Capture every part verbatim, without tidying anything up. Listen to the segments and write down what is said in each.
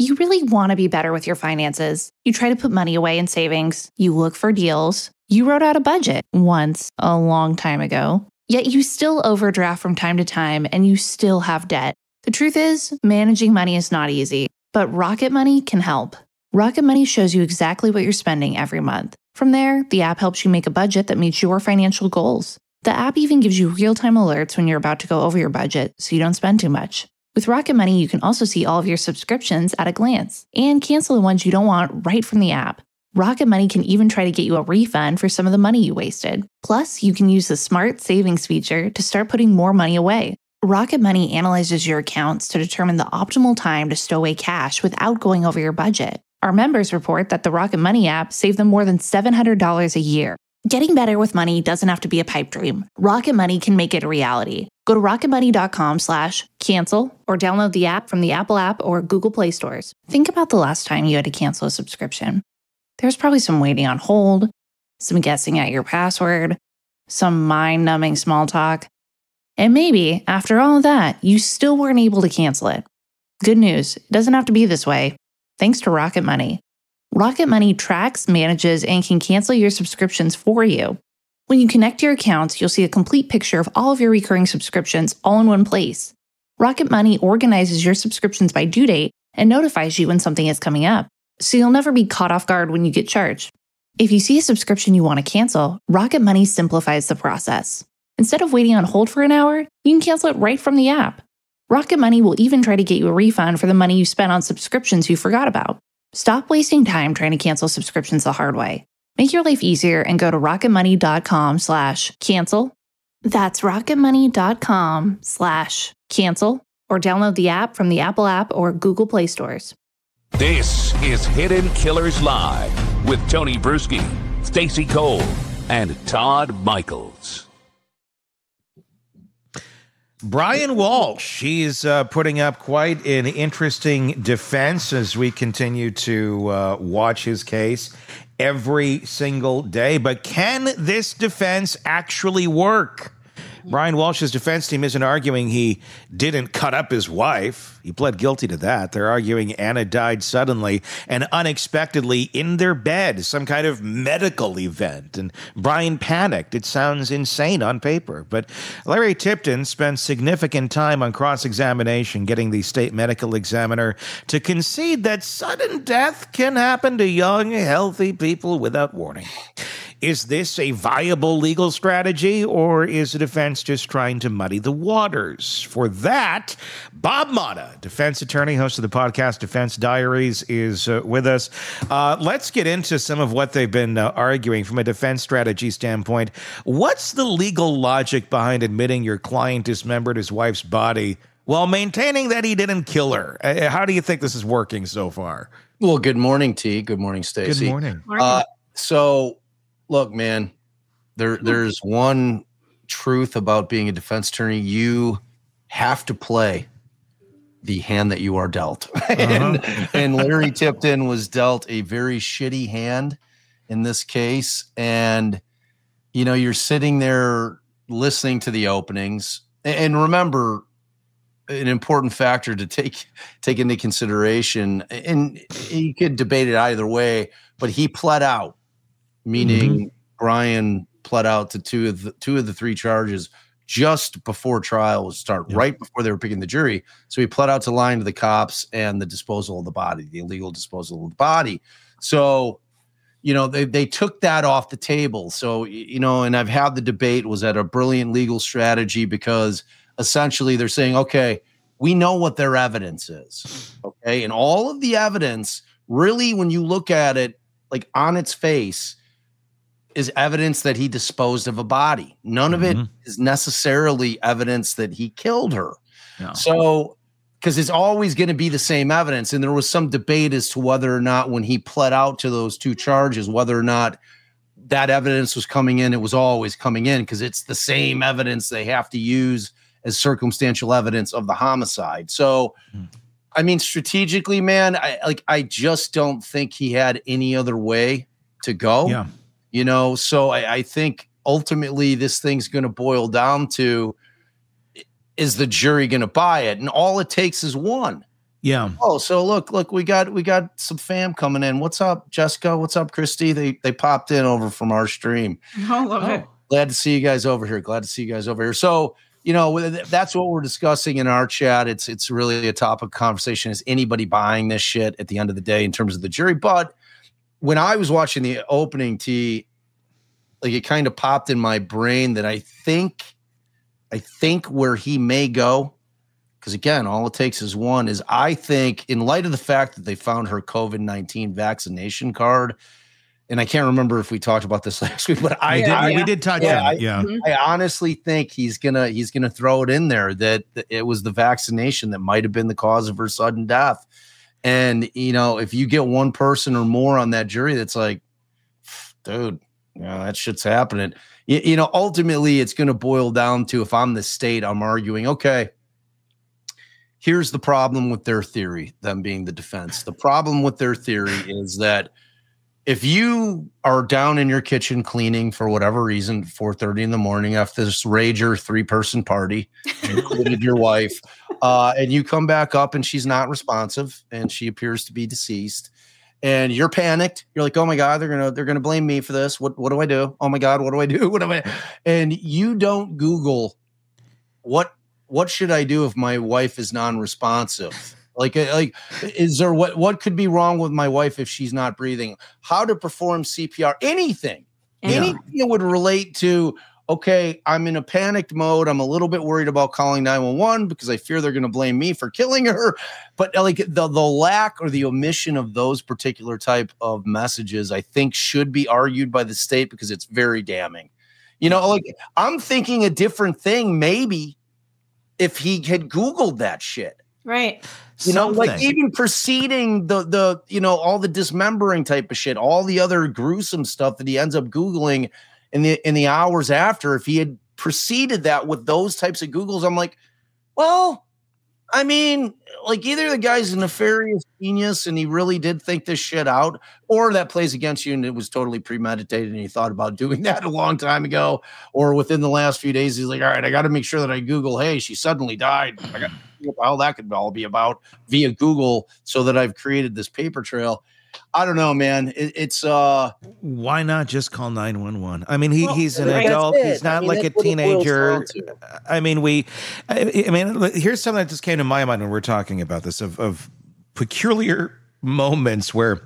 You really want to be better with your finances. You try to put money away in savings. You look for deals. You wrote out a budget once, a long time ago. Yet you still overdraft from time to time and you still have debt. The truth is, managing money is not easy, but Rocket Money can help. Rocket Money shows you exactly what you're spending every month. From there, the app helps you make a budget that meets your financial goals. The app even gives you real-time alerts when you're about to go over your budget so you don't spend too much. With Rocket Money, you can also see all of your subscriptions at a glance and cancel the ones you don't want right from the app. Rocket Money can even try to get you a refund for some of the money you wasted. Plus, you can use the Smart Savings feature to start putting more money away. Rocket Money analyzes your accounts to determine the optimal time to stow away cash without going over your budget. Our members report that the Rocket Money app saved them more than seven hundred dollars a year. Getting better with money doesn't have to be a pipe dream. Rocket Money can make it a reality. Go to rocketmoney.com slash cancel or download the app from the Apple app or Google Play stores. Think about the last time you had to cancel a subscription. There's probably some waiting on hold, some guessing at your password, some mind-numbing small talk. And maybe, after all of that, you still weren't able to cancel it. Good news, it doesn't have to be this way. Thanks to Rocket Money. Rocket Money tracks, manages, and can cancel your subscriptions for you. When you connect your accounts, you'll see a complete picture of all of your recurring subscriptions all in one place. Rocket Money organizes your subscriptions by due date and notifies you when something is coming up, so you'll never be caught off guard when you get charged. If you see a subscription you want to cancel, Rocket Money simplifies the process. Instead of waiting on hold for an hour, you can cancel it right from the app. Rocket Money will even try to get you a refund for the money you spent on subscriptions you forgot about. Stop wasting time trying to cancel subscriptions the hard way. Make your life easier and go to rocketmoney.com slash cancel. That's rocketmoney.com slash cancel or download the app from the Apple app or Google Play stores. This is Hidden Killers Live with Tony Bruschi, Stacey Cole, and Todd Michaels. Brian Walsh, he's uh, putting up quite an interesting defense as we continue to uh, watch his case every single day. But can this defense actually work? Brian Walsh's defense team isn't arguing he didn't cut up his wife. He pled guilty to that. They're arguing Anna died suddenly and unexpectedly in their bed, some kind of medical event. And Brian panicked. It sounds insane on paper. But Larry Tipton spent significant time on cross-examination getting the state medical examiner to concede that sudden death can happen to young, healthy people without warning. Is this a viable legal strategy, or is the defense just trying to muddy the waters? For that, Bob Motta, defense attorney, host of the podcast Defense Diaries, is uh, with us. Uh, let's get into some of what they've been uh, arguing from a defense strategy standpoint. What's the legal logic behind admitting your client dismembered his wife's body while maintaining that he didn't kill her? Uh, how do you think this is working so far? Well, good morning, T. Good morning, Stacey. Good morning. Uh, so... Look, man, there there's one truth about being a defense attorney. You have to play the hand that you are dealt. Uh-huh. and, and Larry Tipton was dealt a very shitty hand in this case. And, you know, you're sitting there listening to the openings. And remember, an important factor to take take into consideration, and you could debate it either way, but he pled out. Meaning mm-hmm. Brian pled out to two of the two of the three charges just before trial would start, yep. right before they were picking the jury. So he pled out to lying to the cops and the disposal of the body, the illegal disposal of the body. So, you know, they, they took that off the table. So, you know, and I've had the debate, was that a brilliant legal strategy? Because essentially they're saying, okay, we know what their evidence is. Okay. And all of the evidence, really, when you look at it, like on its face, is evidence that he disposed of a body. None mm-hmm. of it is necessarily evidence that he killed her. No. So, because it's always going to be the same evidence. And there was some debate as to whether or not when he pled out to those two charges, whether or not that evidence was coming in, it was always coming in because it's the same evidence they have to use as circumstantial evidence of the homicide. So, mm. I mean, strategically, man, I like, I just don't think he had any other way to go. Yeah. You know, so I, I think ultimately this thing's going to boil down to, is the jury going to buy it? And all it takes is one. Yeah. Oh, so look, look, we got we got some fam coming in. What's up, Jessica? What's up, Christy? They they popped in over from our stream. Oh, love it. Glad to see you guys over here. Glad to see you guys over here. So, you know, that's what we're discussing in our chat. It's it's really a topic of conversation. Is anybody buying this shit at the end of the day in terms of the jury? But when I was watching the opening, T, like it kind of popped in my brain that I think, I think where he may go, because again, all it takes is one, is I think in light of the fact that they found her COVID nineteen vaccination card, and I can't remember if we talked about this last week, but I, we did, I we did touch yeah, on it. Yeah. Mhm. I honestly think he's gonna he's gonna throw it in there that, that it was the vaccination that might have been the cause of her sudden death. And you know, if you get one person or more on that jury that's like, dude, you know, that shit's happening. You, you know, ultimately it's gonna boil down to, if I'm the state, I'm arguing, okay, here's the problem with their theory, them being the defense. The problem with their theory is that if you are down in your kitchen cleaning for whatever reason, four thirty in the morning after this rager three-person party, included your wife, uh, and you come back up and she's not responsive and she appears to be deceased, and you're panicked, you're like, oh my God, they're gonna they're gonna blame me for this. What what do I do? Oh my God, what do I do? What do I? And you don't Google what what should I do if my wife is non-responsive? Like, like, is there what, what could be wrong with my wife if she's not breathing? How to perform C P R? Anything, Yeah. anything that would relate to, okay, I'm in a panicked mode. I'm a little bit worried about calling nine one one because I fear they're going to blame me for killing her. But like the, the lack or the omission of those particular type of messages, I think should be argued by the state because it's very damning. You know, like I'm thinking a different thing, maybe if he had Googled that shit. Right. You know, like Something. even preceding the, the, you know, all the dismembering type of shit, all the other gruesome stuff that he ends up Googling in the, in the hours after, if he had preceded that with those types of Googles, I'm like, well, I mean, like either the guy's a nefarious genius and he really did think this shit out, or that plays against you and it was totally premeditated and he thought about doing that a long time ago, or within the last few days, he's like, all right, I got to make sure that I Google, hey, she suddenly died. I got what the hell that could all be about via Google so that I've created this paper trail. I don't know, man. It, it's uh, Why not just call nine one one? I mean, he, Well, he's an right. adult. That's it. He's not I mean, like a that's what it boils teenager. down to. I mean, we, I, I mean, look, here's something that just came to my mind when we're talking about this of, of peculiar moments where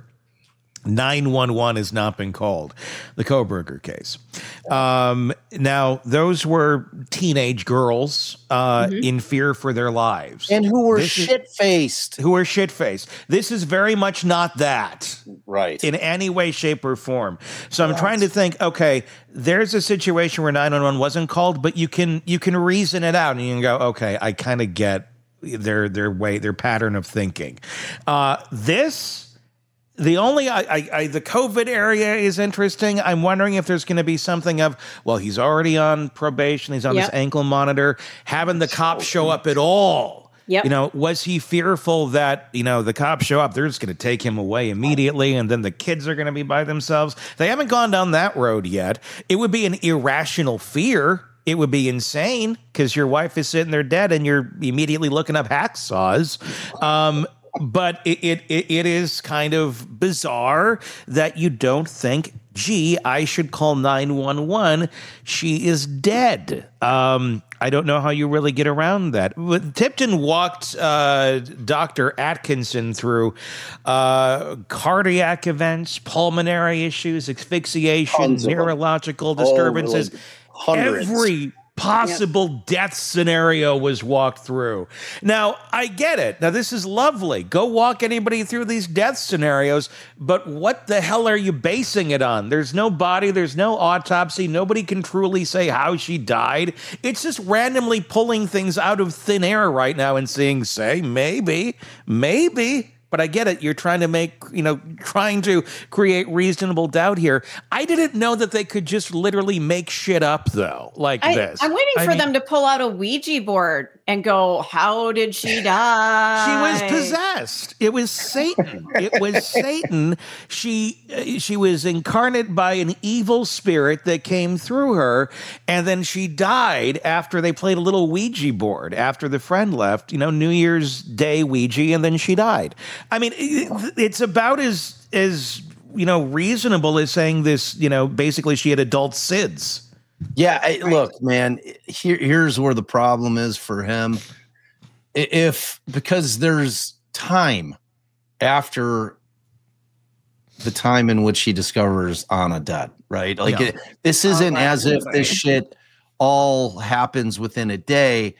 nine one one has not been called. The Kohberger case. Um, now, those were teenage girls uh, Mhm. in fear for their lives. and who were This is- shit faced, who are shit-faced. This is very much not that right? in any way, shape, or form. So I'm trying to think, okay, there's a situation where nine one one wasn't called, but you can you can reason it out and you can go, okay, I kind of get their their way, their pattern of thinking. Uh, this The only, I, I, I, the COVID area is interesting. I'm wondering if there's going to be something of, well, he's already on probation. He's on Yep. this ankle monitor. Having the cops show up at all. Yep. You know, was he fearful that, you know, the cops show up, they're just going to take him away immediately and then the kids are going to be by themselves? They haven't gone down that road yet. It would be an irrational fear. It would be insane because your wife is sitting there dead and you're immediately looking up hacksaws. Um, But it, it it it is kind of bizarre that you don't think, gee, I should call nine one one. She is dead. Um, I don't know how you really get around that. But Tipton walked uh, Doctor Atkinson through uh, cardiac events, pulmonary issues, asphyxiation, Tons of them. neurological Oh, disturbances. like hundreds. Every possible death scenario was walked through. Now, I get it. Now, this is lovely. Go walk anybody through these death scenarios, but what the hell are you basing it on? There's no body, there's no autopsy, nobody can truly say how she died. It's just randomly pulling things out of thin air right now and saying, say, maybe, maybe. But I get it. You're trying to make, you know, trying to create reasonable doubt here. I didn't know that they could just literally make shit up, though, like I, this. I'm waiting I for mean- them to pull out a Ouija board and go, how did she die? She was possessed. It was Satan. It was Satan. She uh, she was incarnate by an evil spirit that came through her, and then she died after they played a little Ouija board after the friend left, you know, New Year's Day Ouija, and then she died. I mean, it, it's about as as you know reasonable as saying this, you know, basically she had adult S I D S. Yeah, I, look, man, here, here's where the problem is for him. If, because there's time after the time in which he discovers Anna dead, right? Like, Yeah. it, this isn't Oh, as if this absolutely. shit all happens within a day.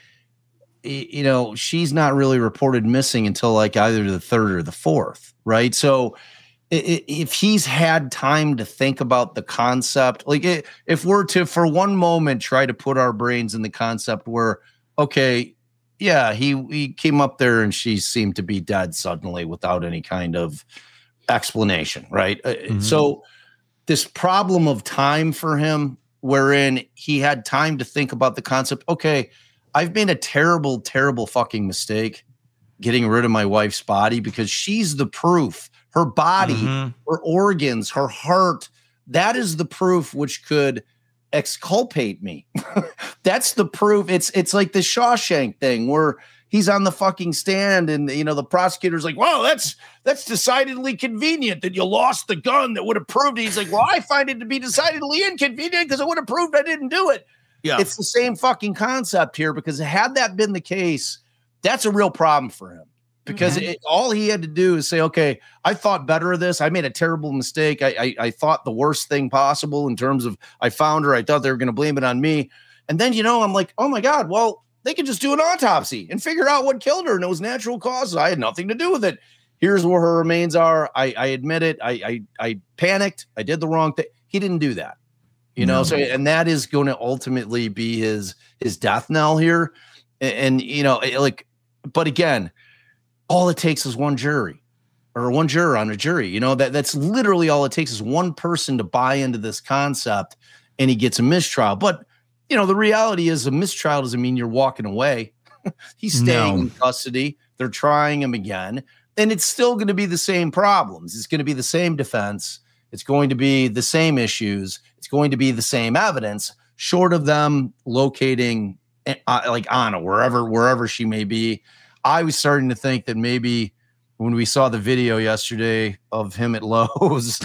Y- You know, she's not really reported missing until like either the third or the fourth, right? So, i- i- if he's had time to think about the concept, like i- if we're to for one moment try to put our brains in the concept where, okay, yeah, he he came up there and she seemed to be dead suddenly without any kind of explanation, right? Uh, Mhm. So this problem of time for him, wherein he had time to think about the concept, okay, I've made a terrible, terrible fucking mistake getting rid of my wife's body because she's the proof. Her body, Mhm. her organs, her heart, that is the proof which could exculpate me. That's the proof. It's it's like the Shawshank thing where he's on the fucking stand and you know the prosecutor's like, well, that's that's decidedly convenient that you lost the gun that would have proved it. He's like, well, I find it to be decidedly inconvenient because it would have proved I didn't do it. Yeah. It's the same fucking concept here because had that been the case, that's a real problem for him. Because Okay. it, all he had to do is say, okay, I thought better of this. I made a terrible mistake. I, I, I thought the worst thing possible in terms of I found her. I thought they were going to blame it on me. And then, you know, I'm like, oh my God, well, they could just do an autopsy and figure out what killed her and it was natural causes. I had nothing to do with it. Here's where her remains are. I, I admit it. I, I, I panicked. I did the wrong thing. He didn't do that. You know, No. so and that is going to ultimately be his his death knell here. And, and you know, it- like, but again, all it takes is one jury or one juror on a jury. You know, that that's literally all it takes is one person to buy into this concept and he gets a mistrial. But, you know, the reality is a mistrial doesn't mean you're walking away. He's staying No. in custody. They're trying him again. And it's still going to be the same problems. It's going to be the same defense. It's going to be the same issues. It's going to be the same evidence, short of them locating uh, like Anna, wherever, wherever she may be. I was starting to think that maybe when we saw the video yesterday of him at Lowe's,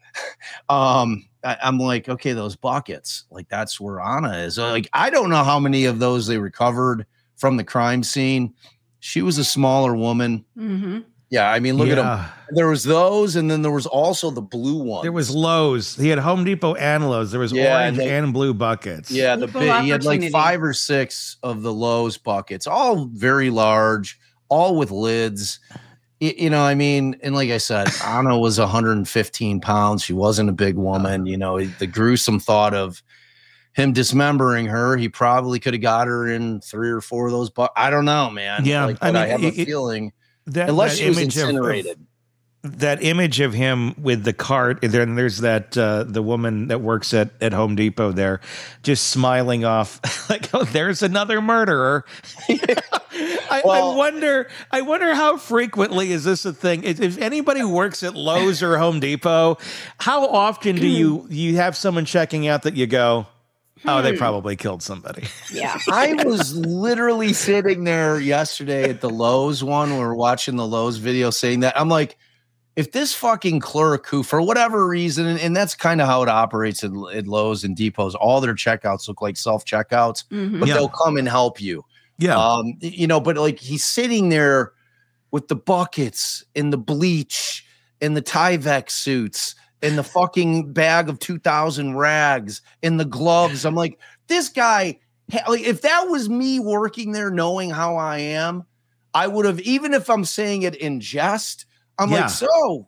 um, I, I'm like, okay, those buckets, like that's where Anna is. Uh, Like, I don't know how many of those they recovered from the crime scene. She was a smaller woman. Mm-hmm. Yeah, I mean, look at Yeah. him. There was those, and then there was also the blue ones. There was Lowe's. He had Home Depot and Lowe's. There was Yeah, orange and they- and blue buckets. Yeah, the Equal big, he had like opportunity. five or six of the Lowe's buckets, all very large, all with lids. Y- You know, I mean, and like I said, Anna was one hundred fifteen pounds. She wasn't a big woman. You know, the gruesome thought of him dismembering her, he probably could have got her in three or four of those buckets. I don't know, man. Yeah, like, I but I, mean, have a it- it- feeling, That, unless that she was image of- incinerated. that image of him with the cart, and then there's that uh, the woman that works at, at Home Depot there, just smiling off like, oh, there's another murderer. I, Well- I wonder, I wonder how frequently is this a thing? If, if anybody works at Lowe's or Home Depot, how often do you you have someone checking out that you go, oh, they probably killed somebody? Yeah. I was literally sitting there yesterday at the Lowe's one. We were watching the Lowe's video saying that. I'm like, if this fucking clerk who, for whatever reason, and, and that's kind of how it operates at, at Lowe's and depots, all their checkouts look like self checkouts, Mhm. but Yeah. they'll come and help you. Yeah, Um, you know, but like he's sitting there with the buckets and the bleach and the Tyvek suits and the fucking bag of two thousand rags and the gloves. I'm like, this guy, like, if that was me working there, knowing how I am, I would have, even if I'm saying it in jest, I'm Yeah. like, so,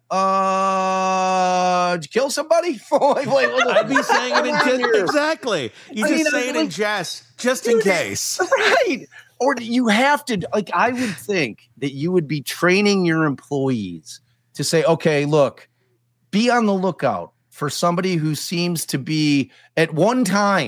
uh, did you kill somebody? Like, like, what the- I'd be saying it in Around just, here. exactly. You I just mean, say I'm it in like- jest, just in Dude, case. Right. Or you have to, like, I would think that you would be training your employees to say, okay, look, be on the lookout for somebody who seems to be at one time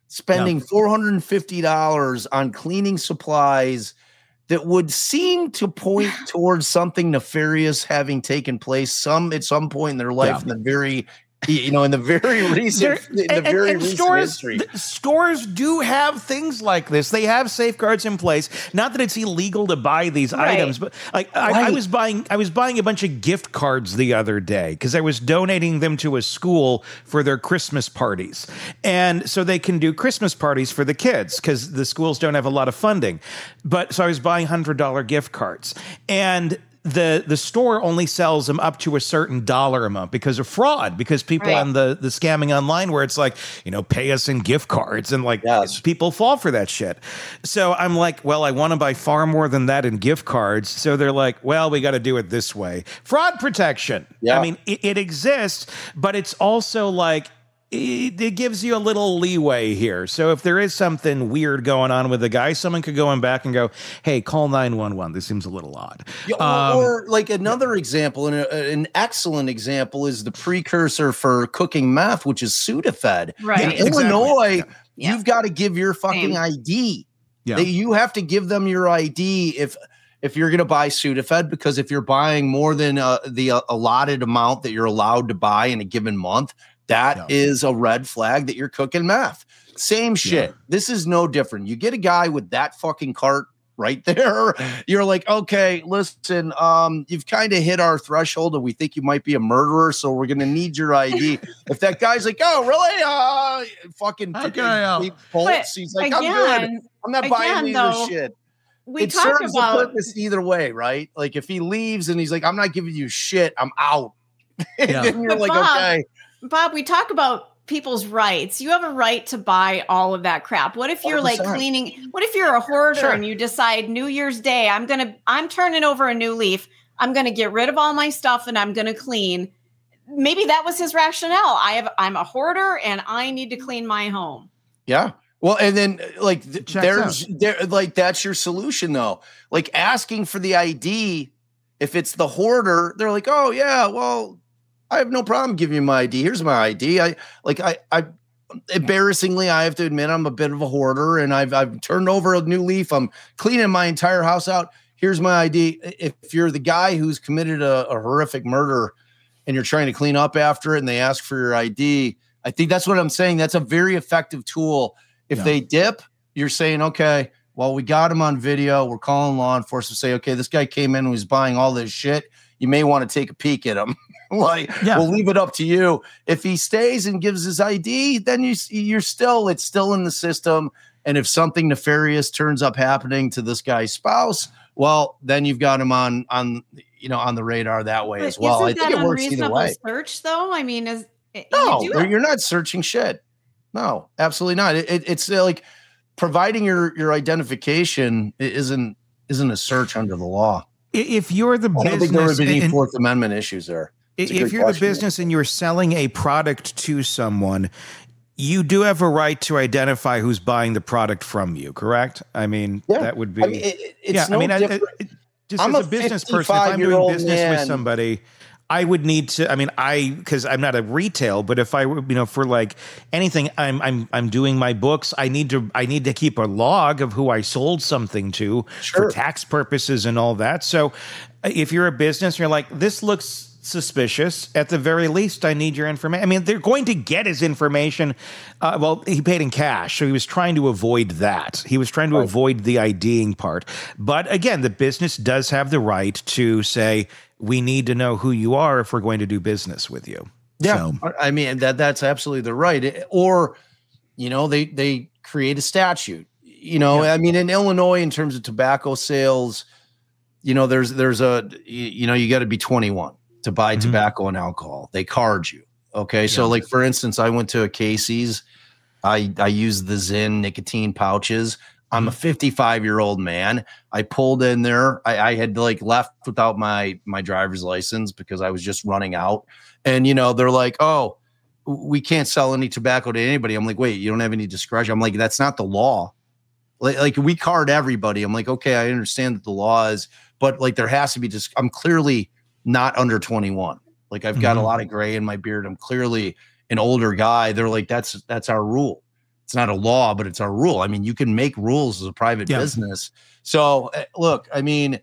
spending four hundred fifty dollars on cleaning supplies that would seem to point towards something nefarious having taken place some at some point in their life Yeah. in the very you know in the very recent in the and, very and recent stores, history. th- stores do have things like this. They have safeguards in place. Not that it's illegal to buy these Right. items, but like I, I Right. was buying, I was buying a bunch of gift cards the other day because I was donating them to a school for their Christmas parties, and so they can do Christmas parties for the kids because the schools don't have a lot of funding. But so I was buying hundred dollar gift cards, and the the store only sells them up to a certain dollar amount because of fraud, because people Right. on the the scamming online where it's like, you know, pay us in gift cards, and like Yes. people fall for that shit. So I'm like, well, I want to buy far more than that in gift cards. So they're like, well, we got to do it this way. Fraud protection. Yeah. I mean, it, it exists, but it's also like, it, it gives you a little leeway here. So if there is something weird going on with the guy, someone could go in back and go, hey, call nine one one. This seems a little odd. Yeah, or, Um, or like another example, and a- an excellent example is the precursor for cooking meth, which is Sudafed. Right. In Yeah, exactly. Illinois, Yeah. you've got to give your fucking Same. I D. Yeah. They, you have to give them your I D if if you're going to buy Sudafed, because if you're buying more than uh, the uh, allotted amount that you're allowed to buy in a given month, that Yeah. is a red flag that you're cooking meth. Same shit. Yeah. This is no different. You get a guy with that fucking cart right there. You're like, okay, listen, um, you've kind of hit our threshold and we think you might be a murderer, so we're gonna need your I D. If that guy's like, oh, really? Uh fucking Okay, yeah. he bolts. He's like, I'm good. Again, I'm not buying again, any though, of this shit. we It talk serves about the purpose either way, right? Like if he leaves and he's like, I'm not giving you shit, I'm out. And Yeah. then you're But like, Bob, okay. Bob, we talk about people's rights. You have a right to buy all of that crap. What if you're one hundred percent. like cleaning? What if you're a hoarder Sure. and you decide New Year's Day, I'm going to, I'm turning over a new leaf. I'm going to get rid of all my stuff and I'm going to clean. Maybe that was his rationale. I have, I'm a hoarder and I need to clean my home. Yeah. Well, and then uh, like th- Checks there's there like that's your solution though. Like asking for the I D, if it's the hoarder, they're like, oh yeah, well, I have no problem giving you my I D. Here's my I D. I like I I embarrassingly, I have to admit I'm a bit of a hoarder and I've I've turned over a new leaf. I'm cleaning my entire house out. Here's my I D. If you're the guy who's committed a, a horrific murder and you're trying to clean up after it and they ask for your I D, I think that's what I'm saying. That's a very effective tool. If Yeah. they dip, you're saying, okay, well, we got him on video. We're calling law enforcement, say, okay, this guy came in and was buying all this shit. You may want to take a peek at him. Like, Yeah. we'll leave it up to you. If he stays and gives his I D, then you, you're still, it's still in the system. And if something nefarious turns up happening to this guy's spouse, well, then you've got him on, on, you know, on the radar that way But as well. I isn't think that it works either unreasonable way. search though? I mean, is you No, do you're it. you're not searching shit. No, absolutely not. It, it, it's uh, like providing your your identification i- isn't isn't a search under the law. I- If you're the I don't think there would business, be any and- Fourth Amendment issues there. It's a if good you're question. the business and you're selling a product to someone, you do have a right to identify who's buying the product from you, correct? I mean, Yeah. that would be. I mean, it, it- it's yeah, no I mean, I, different. I- just I'm as a a business person, if I'm doing fifty-five-year-old business man. with somebody, I would need to. I mean, I because I'm not a retail, but if I were, you know, for like anything, I'm I'm I'm doing my books. I need to I need to keep a log of who I sold something to Sure. for tax purposes and all that. So, if you're a business, you're like, this looks suspicious. At the very least, I need your information. I mean, they're going to get his information. Uh, well, he paid in cash, so he was trying to avoid that. He was trying to avoid the IDing part. But again, the business does have the right to say, we need to know who you are if we're going to do business with you. Yeah, So, I mean that that's absolutely the right. It- Or, you know, they they create a statute. You know, Yeah. I mean, in Illinois, in terms of tobacco sales, you know, there's there's a you, you know you got to be twenty-one to buy Mhm. tobacco and alcohol. They card you. Okay, so Yeah. like for instance, I went to a Casey's. I I used the Zyn nicotine pouches. I'm a fifty-five year old man. I pulled in there. I, I had like left without my my driver's license because I was just running out. And you know, they're like, "Oh, we can't sell any tobacco to anybody." I'm like, "Wait, you don't have any discretion?" I'm like, "That's not the law." Like, like we card everybody. I'm like, "Okay, I understand that the law is, but like there has to be just. I'm clearly not under twenty-one. Like I've got Mhm. a lot of gray in my beard. I'm clearly an older guy." They're like, "That's that's our rule." it's not a law, but it's our rule. I mean, you can make rules as a private Yeah. business. So uh, look, I mean,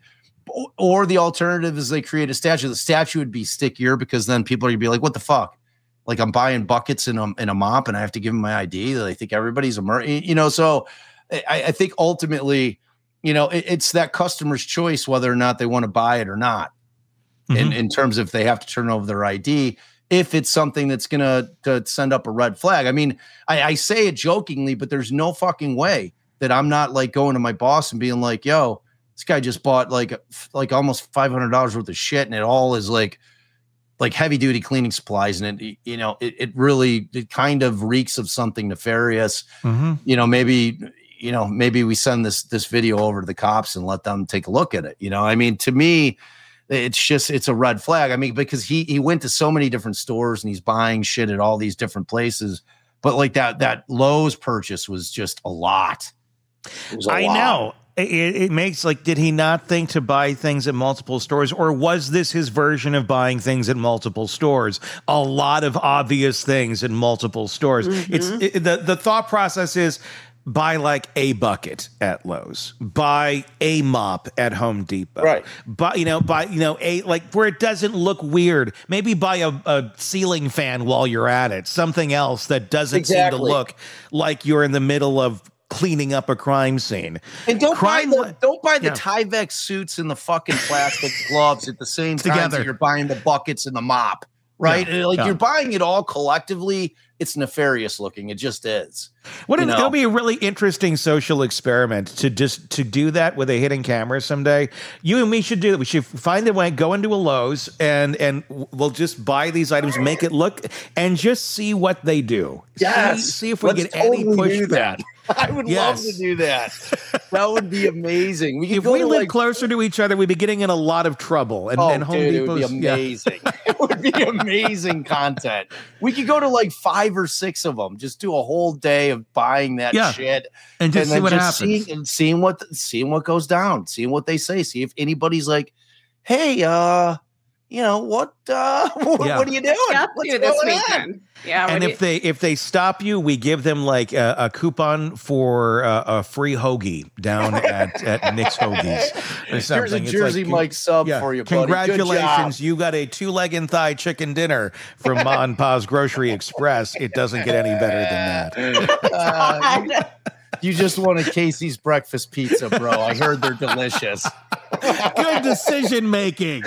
or the alternative is they create a statute. The statute would be stickier because then people are gonna be like, what the fuck? Like I'm buying buckets in a, in a mop and I have to give them my I D. They think everybody's a murderer, you know? So I, I think ultimately, you know, it, it's that customer's choice, whether or not they want to buy it or not. Mm-hmm. In, in terms of if they have to turn over their I D, if it's something that's going to to send up a red flag. I mean, I, I say it jokingly, but there's no fucking way that I'm not like going to my boss and being like, yo, this guy just bought like, like almost five hundred dollars worth of shit. And it all is like, like heavy duty cleaning supplies. And it, you know, it, it really, it kind of reeks of something nefarious. Mm-hmm. You know, maybe, you know, maybe we send this, this video over to the cops and let them take a look at it. You know, I mean, to me, it's just, it's a red flag. I mean, because he, he went to so many different stores and he's buying shit at all these different places, but like that, that Lowe's purchase was just a lot. It was a I lot. know. It, it makes like, did he not think to buy things at multiple stores, or was this his version of buying things at multiple stores? A lot of obvious things in multiple stores. Mm-hmm. It's it, the the thought process is buy like a bucket at Lowe's, buy a mop at Home Depot, right? Buy you know buy you know a like where it doesn't look weird. Maybe buy a, a ceiling fan while you're at it. Something else that doesn't exactly. seem to look like you're in the middle of cleaning up a crime scene. And don't crime buy the, don't buy the yeah. Tyvek suits and the fucking plastic gloves at the same time Together. that you're buying the buckets and the mop, right? Yeah. Like yeah. you're buying it all collectively. It's nefarious looking. It just is. What if, know? It'll be a really interesting social experiment to just to do that with a hidden camera someday. You and me should do it. We should find a way, go into a Lowe's, and and we'll just buy these items, make it look, and just see what they do. Yes. See, see if we Let's get totally any pushback. do that. I would Yes. love to do that. That would be amazing. We could If go we to live like, closer to each other, we'd be getting in a lot of trouble. And, oh, and Home dude, Depot's it would be amazing. Yeah. It would be amazing content. We could go to like five or six of them. Just do a whole day of buying that Yeah. shit and just see then what just happens. Seeing, and seeing what seeing what goes down, seeing what they say, see if anybody's like, "Hey, uh, you know what? Uh, what, Yeah. what are you doing? Stop What's you this going on?" weekend. Yeah, And what if do they if they stop you, we give them like a, a coupon for uh, a free hoagie down at, at Nick's Hoagies or Here's something. a It's Jersey like, Mike sub yeah, for you, buddy. Good job. congratulations, you got a two leg and thigh chicken dinner from Ma and Pa's Grocery Express. It doesn't get any better than that. Uh, you, you just won a Casey's breakfast pizza, bro. I heard they're delicious. Good decision making.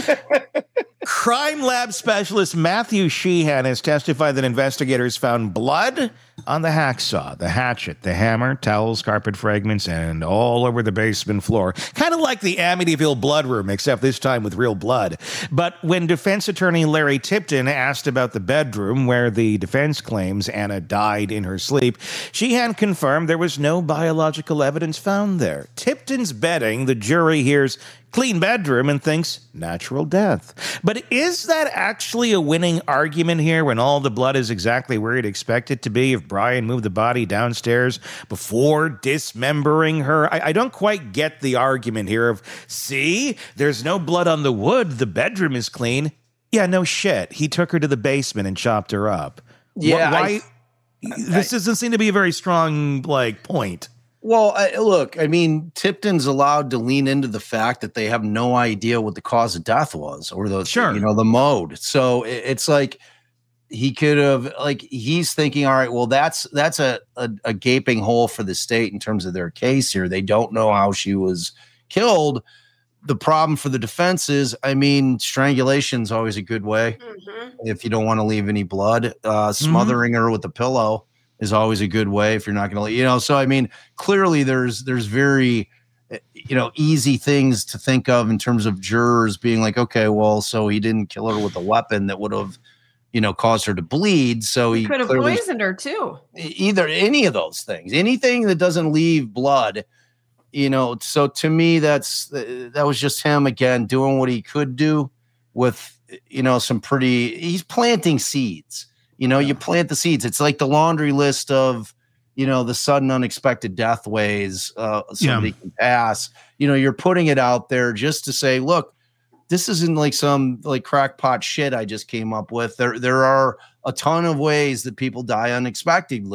Crime lab specialist Matthew Sheehan has testified that investigators found blood on the hacksaw, the hatchet, the hammer, towels, carpet fragments, and all over the basement floor. Kind of like the Amityville blood room, except this time with real blood. But when defense attorney Larry Tipton asked about the bedroom where the defense claims Anna died in her sleep, Sheehan confirmed there was no biological evidence found there. Tipton's betting the jury hears clean bedroom and thinks natural death. But is that actually a winning argument here when all the blood is exactly where you'd expect it to be if Brian moved the body downstairs before dismembering her? I, I don't quite get the argument here of, see, there's no blood on the wood, the bedroom is clean. Yeah, no shit. He took her to the basement and chopped her up. Yeah, Wh- Why? I- this doesn't seem to be a very strong, like, point. Well, I, look, I mean, Tipton's allowed to lean into the fact that they have no idea what the cause of death was, or the Sure. you know, the mode. So it, it's like he could have, like, he's thinking, all right, well, that's that's a, a a gaping hole for the state in terms of their case here. They don't know how she was killed. The problem for the defense is, I mean, strangulation is always a good way Mm-hmm. if you don't want to leave any blood. Uh, smothering her with a pillow is always a good way if you're not going to, you know. So I mean, clearly there's there's very, you know, easy things to think of in terms of jurors being like, okay, well, so he didn't kill her with a weapon that would have, you know, caused her to bleed. So he Could have clearly- poisoned her too. either any of those things, anything that doesn't leave blood, you know. So to me, that's that was just him again doing what he could do with, you know, some pretty. He's planting seeds. You know, you plant the seeds. It's like the laundry list of, you know, the sudden unexpected death ways uh, somebody Yeah. can pass. You know, you're putting it out there just to say, look, this isn't like some like crackpot shit I just came up with. There, there are a ton of ways that people die unexpectedly.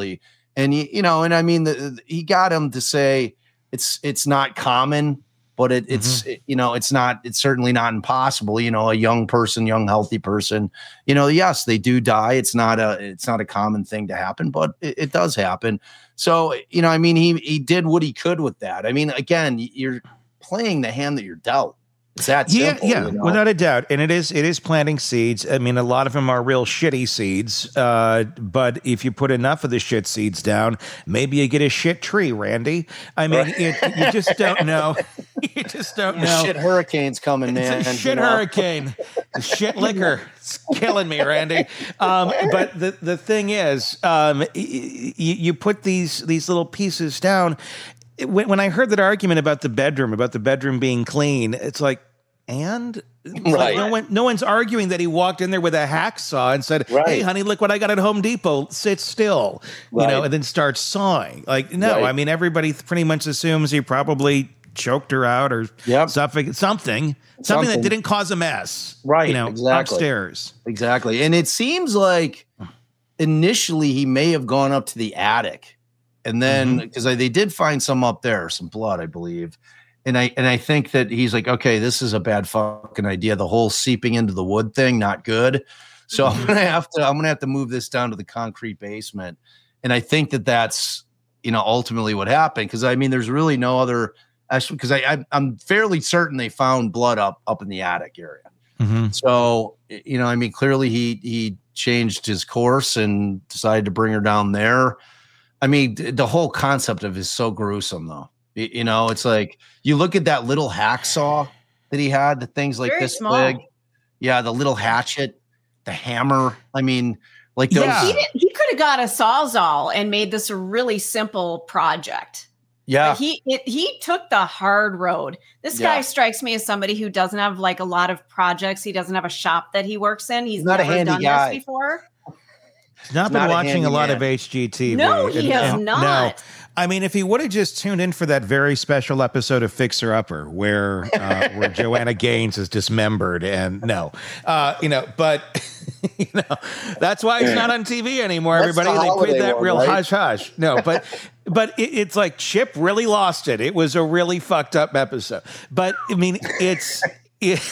And you, you know, and I mean, the, the, he got him to say it's it's not common, but it, it's mm-hmm. it, you know, it's not it's certainly not impossible. You know, a young person, young healthy person, you know, yes, they do die. It's not a it's not a common thing to happen, but it, it does happen. So you know, I mean, he he did what he could with that. I mean, again, you're playing the hand that you're dealt. It's that simple, yeah, yeah, you know? Without a doubt. And it is it is planting seeds. I mean, a lot of them are real shitty seeds. Uh, but if you put enough of the shit seeds down, maybe you get a shit tree, Randy. I mean, right. it, you just don't know. You just don't know. Shit hurricane's coming, man. It's a shit you know? hurricane. The shit liquor. It's killing me, Randy. Um, but the, the thing is, um, you, you put these these little pieces down. When, when I heard that argument about the bedroom, about the bedroom being clean, it's like, and it's right. like no one, no one's arguing that he walked in there with a hacksaw and said, right. "Hey, honey, look what I got at Home Depot. Sit still," right. you know, and then start sawing. Like, no, right. I mean, everybody pretty much assumes he probably choked her out or yep. something, something, something that didn't cause a mess, right? You know, exactly. upstairs, exactly. And it seems like initially he may have gone up to the attic. And then, because mm-hmm. they did find some up there, some blood, I believe, and I and I think that he's like, okay, this is a bad fucking idea. The whole seeping into the wood thing, not good. So mm-hmm. I'm gonna have to, I'm gonna have to move this down to the concrete basement. And I think that that's, you know, ultimately what happened. Because I mean, there's really no other, actually, because I, I I'm fairly certain they found blood up up in the attic area. Mm-hmm. So you know, I mean, clearly he he changed his course and decided to bring her down there. I mean, the whole concept of it is so gruesome, though. You know, it's like you look at that little hacksaw that he had, the things like Very this small. big. Yeah, the little hatchet, the hammer. I mean, like those. Yeah. He, didn't- he could have got a Sawzall and made this a really simple project. Yeah. But he it, he took the hard road. This Yeah. guy strikes me as somebody who doesn't have like a lot of projects. He doesn't have a shop that he works in. He's, He's not a never handy done guy. this before. He's not He's been not a watching a, handyman. lot of H G T V. No, he And- has and- not. No. I mean, if he would have just tuned in for that very special episode of Fixer Upper, where uh, where Joanna Gaines is dismembered, and no, uh, you know, but you know, that's why he's not on T V anymore. That's Everybody, the they put holiday that one, real right? hush hush. No, but but it, it's like Chip really lost it. It was a really fucked up episode. But I mean, it's. It,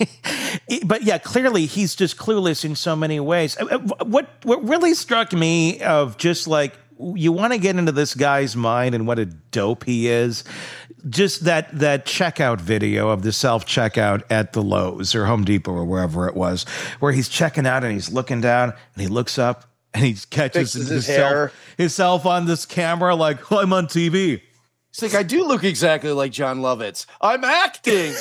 But yeah, clearly he's just clueless in so many ways. What what really struck me of just like you want to get into this guy's mind and what a dope he is. Just that that checkout video of the self checkout at the Lowe's or Home Depot or wherever it was, where he's checking out and he's looking down and he looks up and he catches Fixes his his hair. himself, himself on this camera like, oh, I'm on T V. It's like, I do look exactly like John Lovitz. I'm acting.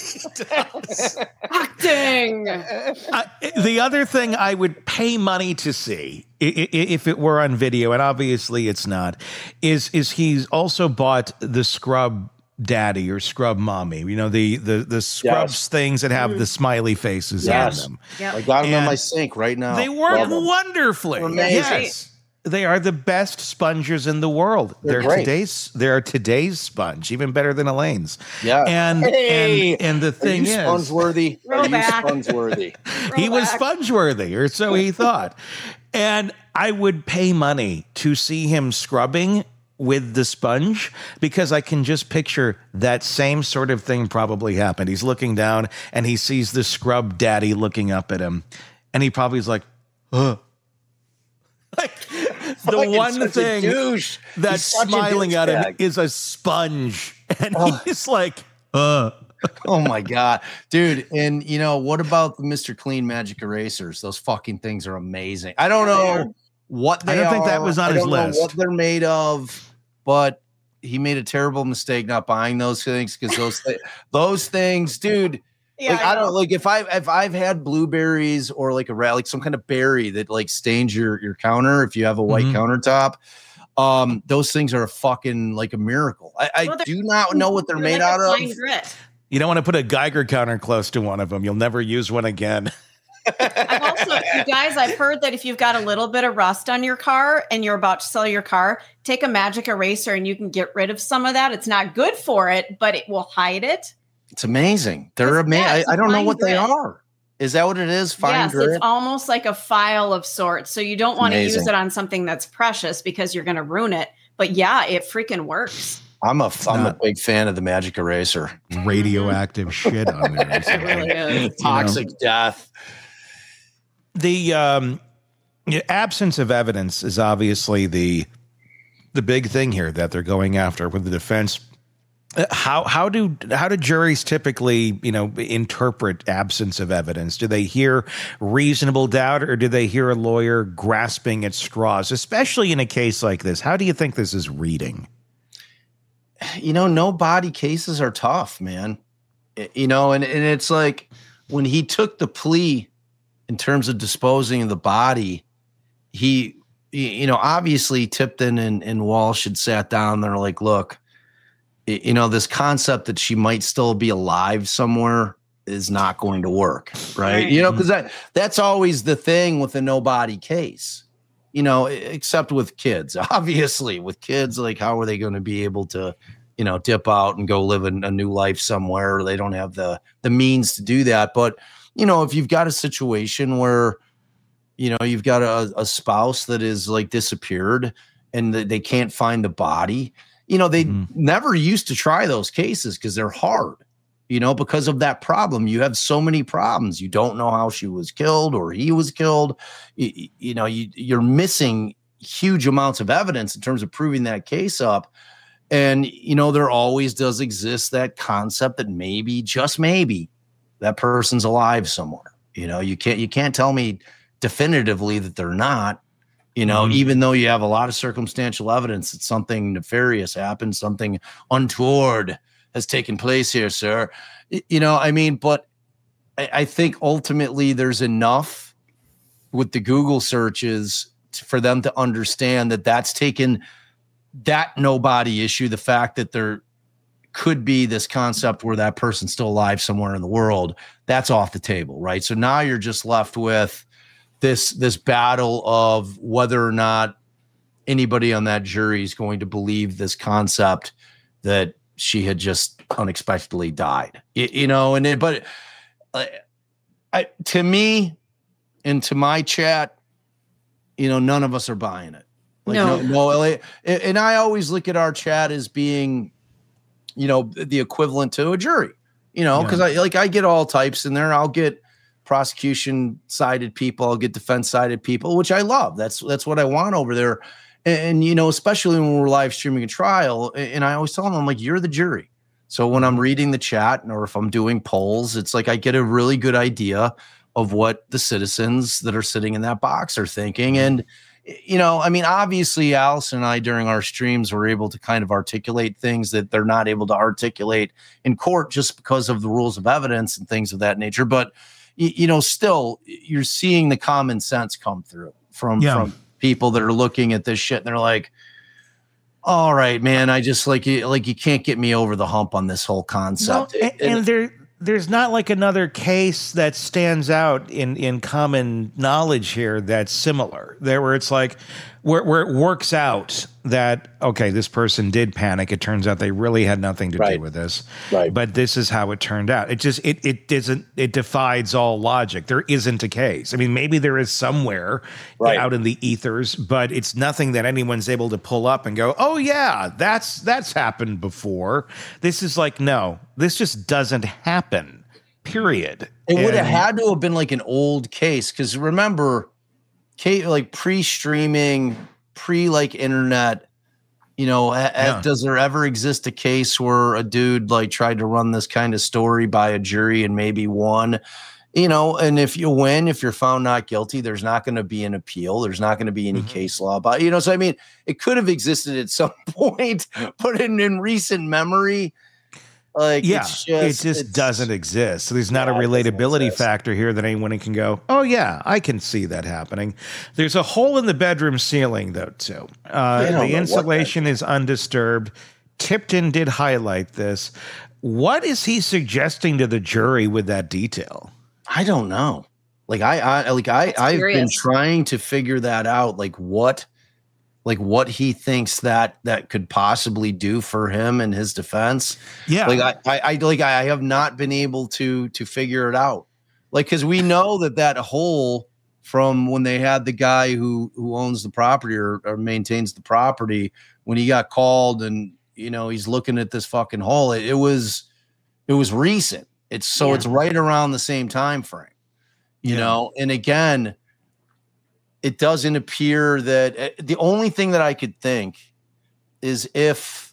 Acting. Uh, the other thing I would pay money to see, i- i- if it were on video, and obviously it's not, is is he's also bought the Scrub Daddy or Scrub Mommy. You know, the the the Scrubs Yes. things that have the smiley faces Yes. on them. Yep. I got him on And my sink right now. They work Love 'em. wonderfully. Amazing. Yes. They are the best spongers in the world. They're They're, great. today's they're today's sponge, even better than Elaine's. Yeah. And Hey! and and the Are thing you is, sponge-worthy? Are you Throwback. sponge-worthy? he was Throwback. sponge-worthy, or so he thought. And I would pay money to see him scrubbing with the sponge because I can just picture that same sort of thing probably happened. He's looking down and he sees the Scrub Daddy looking up at him. And he probably is like, huh. Like, the Fucking one such a thing douche. that's He's such a smiling at him douchebag. is a sponge. And Oh. he's like, uh. Oh my God, dude. And you know, what about the Mister Clean magic erasers? Those fucking things are amazing. I don't know what they I don't think that are. was on I his don't know list. what they're made of, but he made a terrible mistake not buying those things because those th- those things, dude. Yeah, like, I know. don't like if I if I've had blueberries or like a rat, like some kind of berry that like stains your your counter if you have a white Mhm. countertop. Um, those things are a fucking like a miracle. I, I Well, they're- do not know what they're, made like out a of. fine grit. You don't want to put a Geiger counter close to one of them. You'll never use one again. I've also, you guys, I've heard that if you've got a little bit of rust on your car and you're about to sell your car, take a magic eraser and you can get rid of some of that. It's not good for it, but it will hide it. It's amazing. They're It's- amazing. yeah, I, it's a I don't know fine what they grit. are. Is that what it is? Fine yes, grit? it's almost like a file of sorts. So you don't want to use Amazing. it on something that's precious because you're going to ruin it. But yeah, it freaking works. I'm a I'm not- a big fan of the Magic Eraser. Radioactive shit on there. It really is. Toxic death. The um, yeah, absence of evidence is obviously the the big thing here that they're going after with the defense. Uh, How how do how do juries typically, you know, interpret absence of evidence? Do they hear reasonable doubt, or do they hear a lawyer grasping at straws, especially in a case like this? How do you think this is reading? You know, no body cases are tough, man. I- You know, and, and it's like when he took the plea in terms of disposing of the body, he, y- you know, obviously Tipton and, and Walsh had sat down. They're like, look, y- you know, this concept that she might still be alive somewhere is not going to work, right? Right. You know, because that that's always the thing with a no body case. You know, e- except with kids. Obviously, with kids, like how are they going to be able to, you know, dip out and go live a, a new life somewhere? They don't have the the means to do that. But you know, if you've got a situation where, you know, you've got a, a spouse that is like disappeared and th- they can't find the body, you know, they Mhm. never used to try those cases because they're hard. You know, because of that problem, you have so many problems. You don't know how she was killed or he was killed. You, you know, you, you're missing huge amounts of evidence in terms of proving that case up. And, you know, there always does exist that concept that maybe, just maybe, that person's alive somewhere. You know, you can't, you can't tell me definitively that they're not, you know, Mhm. even though you have a lot of circumstantial evidence that something nefarious happened, something untoward has taken place here, sir. Y- You know, I mean, but I, I think ultimately there's enough with the Google searches t- for them to understand that that's taken that nobody issue, the fact that there could be this concept where that person's still alive somewhere in the world, that's off the table, right? So now you're just left with this this battle of whether or not anybody on that jury is going to believe this concept that she had just unexpectedly died, you, you know, and it, but uh, I, to me and to my chat, you know, none of us are buying it. Like, No. no, no, like, and and I always look at our chat as being, you know, the equivalent to a jury, you know, Yeah. because I like I get all types in there. I'll get prosecution sided people, I'll get defense sided people, which I love. That's that's what I want over there. And, and, you know, especially when we're live streaming a trial, and and I always tell them, I'm like, you're the jury. So when I'm reading the chat or if I'm doing polls, it's like I get a really good idea of what the citizens that are sitting in that box are thinking. And, you know, I mean, obviously, Allison and I during our streams were able to kind of articulate things that they're not able to articulate in court just because of the rules of evidence and things of that nature. But, you, you know, still, you're seeing the common sense come through from, Yeah. from people that are looking at this shit and they're like, all right, man, I just like you, like you can't get me over the hump on this whole concept. Well, and, and there, there's not like another case that stands out in, in common knowledge here that's similar. There, where it's like, where, where it works out that, okay, this person did panic. It turns out they really had nothing to do Right. with this. Right. But this is how it turned out. It just, it, it doesn't, it defies all logic. There isn't a case. I mean, maybe there is somewhere Right. out in the ethers, but it's nothing that anyone's able to pull up and go, oh yeah, that's, that's happened before. This is like, no, this just doesn't happen, period. It would have And- had to have been like an old case because remember, Kate, like pre-streaming, pre like internet, you know, a- a- Yeah. does there ever exist a case where a dude like tried to run this kind of story by a jury and maybe won? You know, and if you win, if you're found not guilty, there's not going to be an appeal. There's not going to be any Mhm. case law about, you know, so I mean, it could have existed at some point, but in, in recent memory, like, Yeah, it's just, it just it's- doesn't exist. So there's not Yeah, a it doesn't relatability exist. factor here that anyone can go, oh, yeah, I can see that happening. There's a hole in the bedroom ceiling, though, too. Uh, I don't know the what insulation is undisturbed. Tipton did highlight this. What is he suggesting to the jury with that detail? I don't know. Like I, I like I, That's I've been curious. trying to figure that out. Like what, like what he thinks that that could possibly do for him and his defense. Yeah. Like I, I, I like I have not been able to to figure it out. Like, because we know that that hole from when they had the guy who who owns the property or, or maintains the property, when he got called and, you know, he's looking at this fucking hole, it, it was it was recent. It's so Yeah. it's right around the same time frame, you Yeah. know. And again, it doesn't appear that uh, the only thing that I could think is if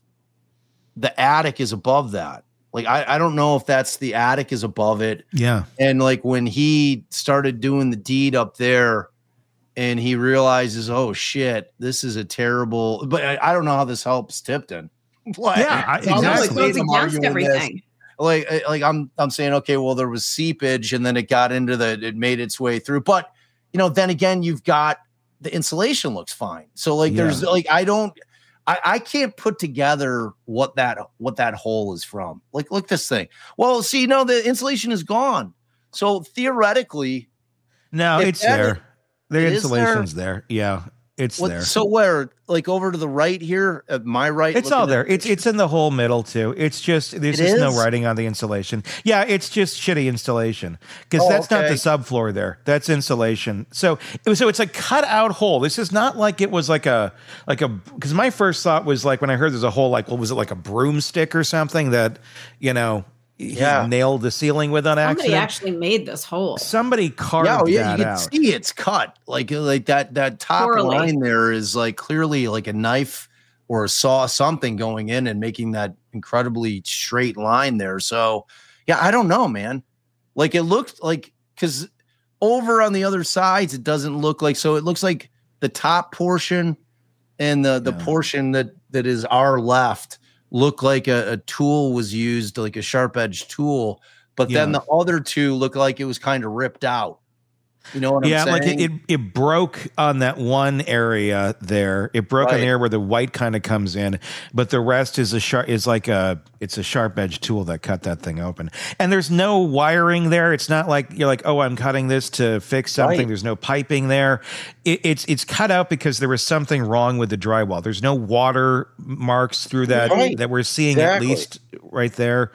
the attic is above that. Like, I, I don't know if that's the attic is above it. Yeah. And like when he started doing the deed up there and he realizes, oh shit, this is a terrible, but I, I don't know how this helps Tipton. Like, Yeah, I- it's almost exactly. It like goes I'm against arguing this. everything. Like, I- like I'm, I'm saying, okay, well, there was seepage and then it got into the, it made its way through. But, you know, then again, you've got the insulation looks fine. So like, Yeah. there's like, I don't, I, I can't put together what that what that hole is from. Like, look this thing. Well, see, no, the insulation is gone. So theoretically, No, If it's that there. is- The it is insulation's there. Yeah, it's what, there. so where, like over to the right here, at my right, It's looking all at there. the It's it's in the whole middle too. It's just there's It just no is? writing on the insulation. Yeah, it's just shitty installation because Oh, that's not the okay. subfloor there. That's insulation. So it was so it's a cut out hole. This is not like it was like a like a because my first thought was like when I heard there's a hole like well was it like a broomstick or something that you know he Yeah. nailed the ceiling with on Somebody accident. actually made this hole. Somebody carved Yeah, oh, yeah, that you can out. see it's cut. Like, like that that top Poorly. line there is like clearly like a knife or a saw, something going in and making that incredibly straight line there. So, yeah, I don't know, man. Like it looked like because over on the other sides, it doesn't look like so. It looks like the top portion and the the Yeah. portion that that is our left look like a, a tool was used, like a sharp edge tool. But then Yeah. the other two look like it was kind of ripped out. You know what Yeah, I'm saying? like it, it, it broke on that one area there. It broke on Right. the area where the white kind of comes in, but the rest is a sharp is like a it's a sharp edge tool that cut that thing open. And there's no wiring there. It's not like you're like, oh, I'm cutting this to fix something. Right. There's no piping there. It, it's it's cut out because there was something wrong with the drywall. There's no water marks through that Right. that we're seeing Exactly. at least right there.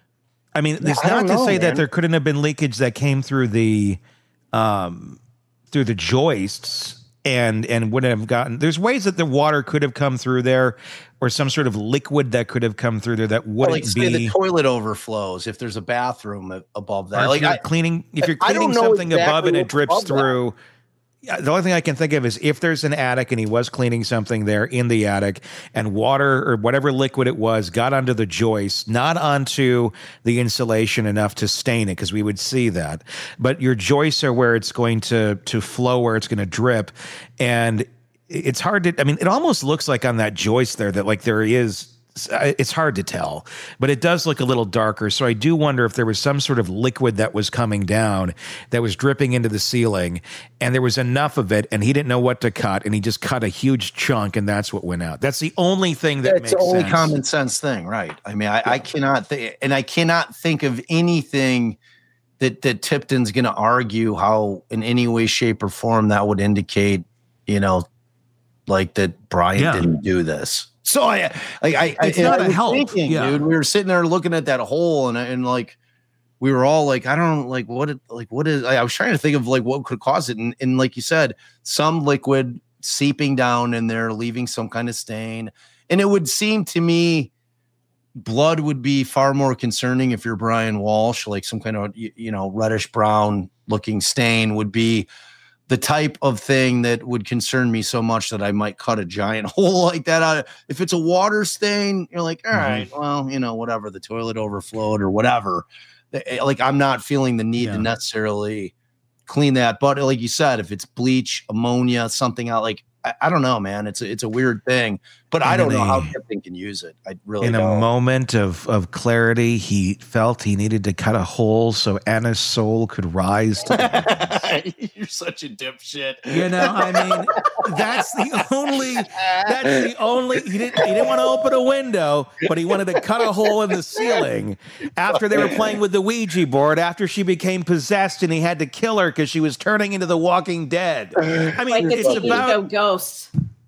I mean, it's I not don't to know, say that man. there couldn't have been leakage that came through the um through the joists and and would have gotten there's ways that the water could have come through there or some sort of liquid that could have come through there that Well, wouldn't like say be the toilet overflows if there's a bathroom a- above or that. if Like you're I, cleaning if you're I don't cleaning know something above exactly and it what's drips above that. through. Yeah, the only thing I can think of is if there's an attic and he was cleaning something there in the attic and water or whatever liquid it was got onto the joist, not onto the insulation enough to stain it because we would see that. But your joists are where it's going to to flow, where it's going to drip. And it's hard to, I mean, it almost looks like on that joist there that like there is, it's hard to tell, but it does look a little darker. So I do wonder if there was some sort of liquid that was coming down that was dripping into the ceiling and there was enough of it and he didn't know what to cut and he just cut a huge chunk and that's what went out. That's the only thing that That's makes the only sense. common sense thing, right? I mean, I, I cannot think, and I cannot think of anything that that Tipton's going to argue how, in any way, shape, or form, that would indicate, you know, like that Brian Yeah. didn't do this. So I, like, I, I, It's and not I a was help, thinking, yeah. dude. We were sitting there looking at that hole, and and like we were all like, I don't like what it like what is. I was trying to think of like what could cause it, and, and like you said, some liquid seeping down in there, leaving some kind of stain, and it would seem to me blood would be far more concerning if you're Brian Walsh, like some kind of, you, you know, reddish brown looking stain would be the type of thing that would concern me so much that I might cut a giant hole like that out. If it's a water stain, you're like, all Mhm. right, well, you know, whatever, the toilet overflowed or whatever. Like, I'm not feeling the need Yeah. to necessarily clean that. But like you said, if it's bleach, ammonia, something out, like, I, I don't know, man. It's a, it's a weird thing, but I And don't in know how a- Tipton can use it. I really In a don't. moment of, of clarity, he felt he needed to cut a hole so Anna's soul could rise to the heavens. You're such a dipshit. You know, I mean, that's the only. That's the only. He didn't. He didn't want to open a window, but he wanted to cut a hole in the ceiling after they were playing with the Ouija board. After she became possessed, and he had to kill her because she was turning into the Walking Dead. I mean, Like the it's T V about. show Ghosts.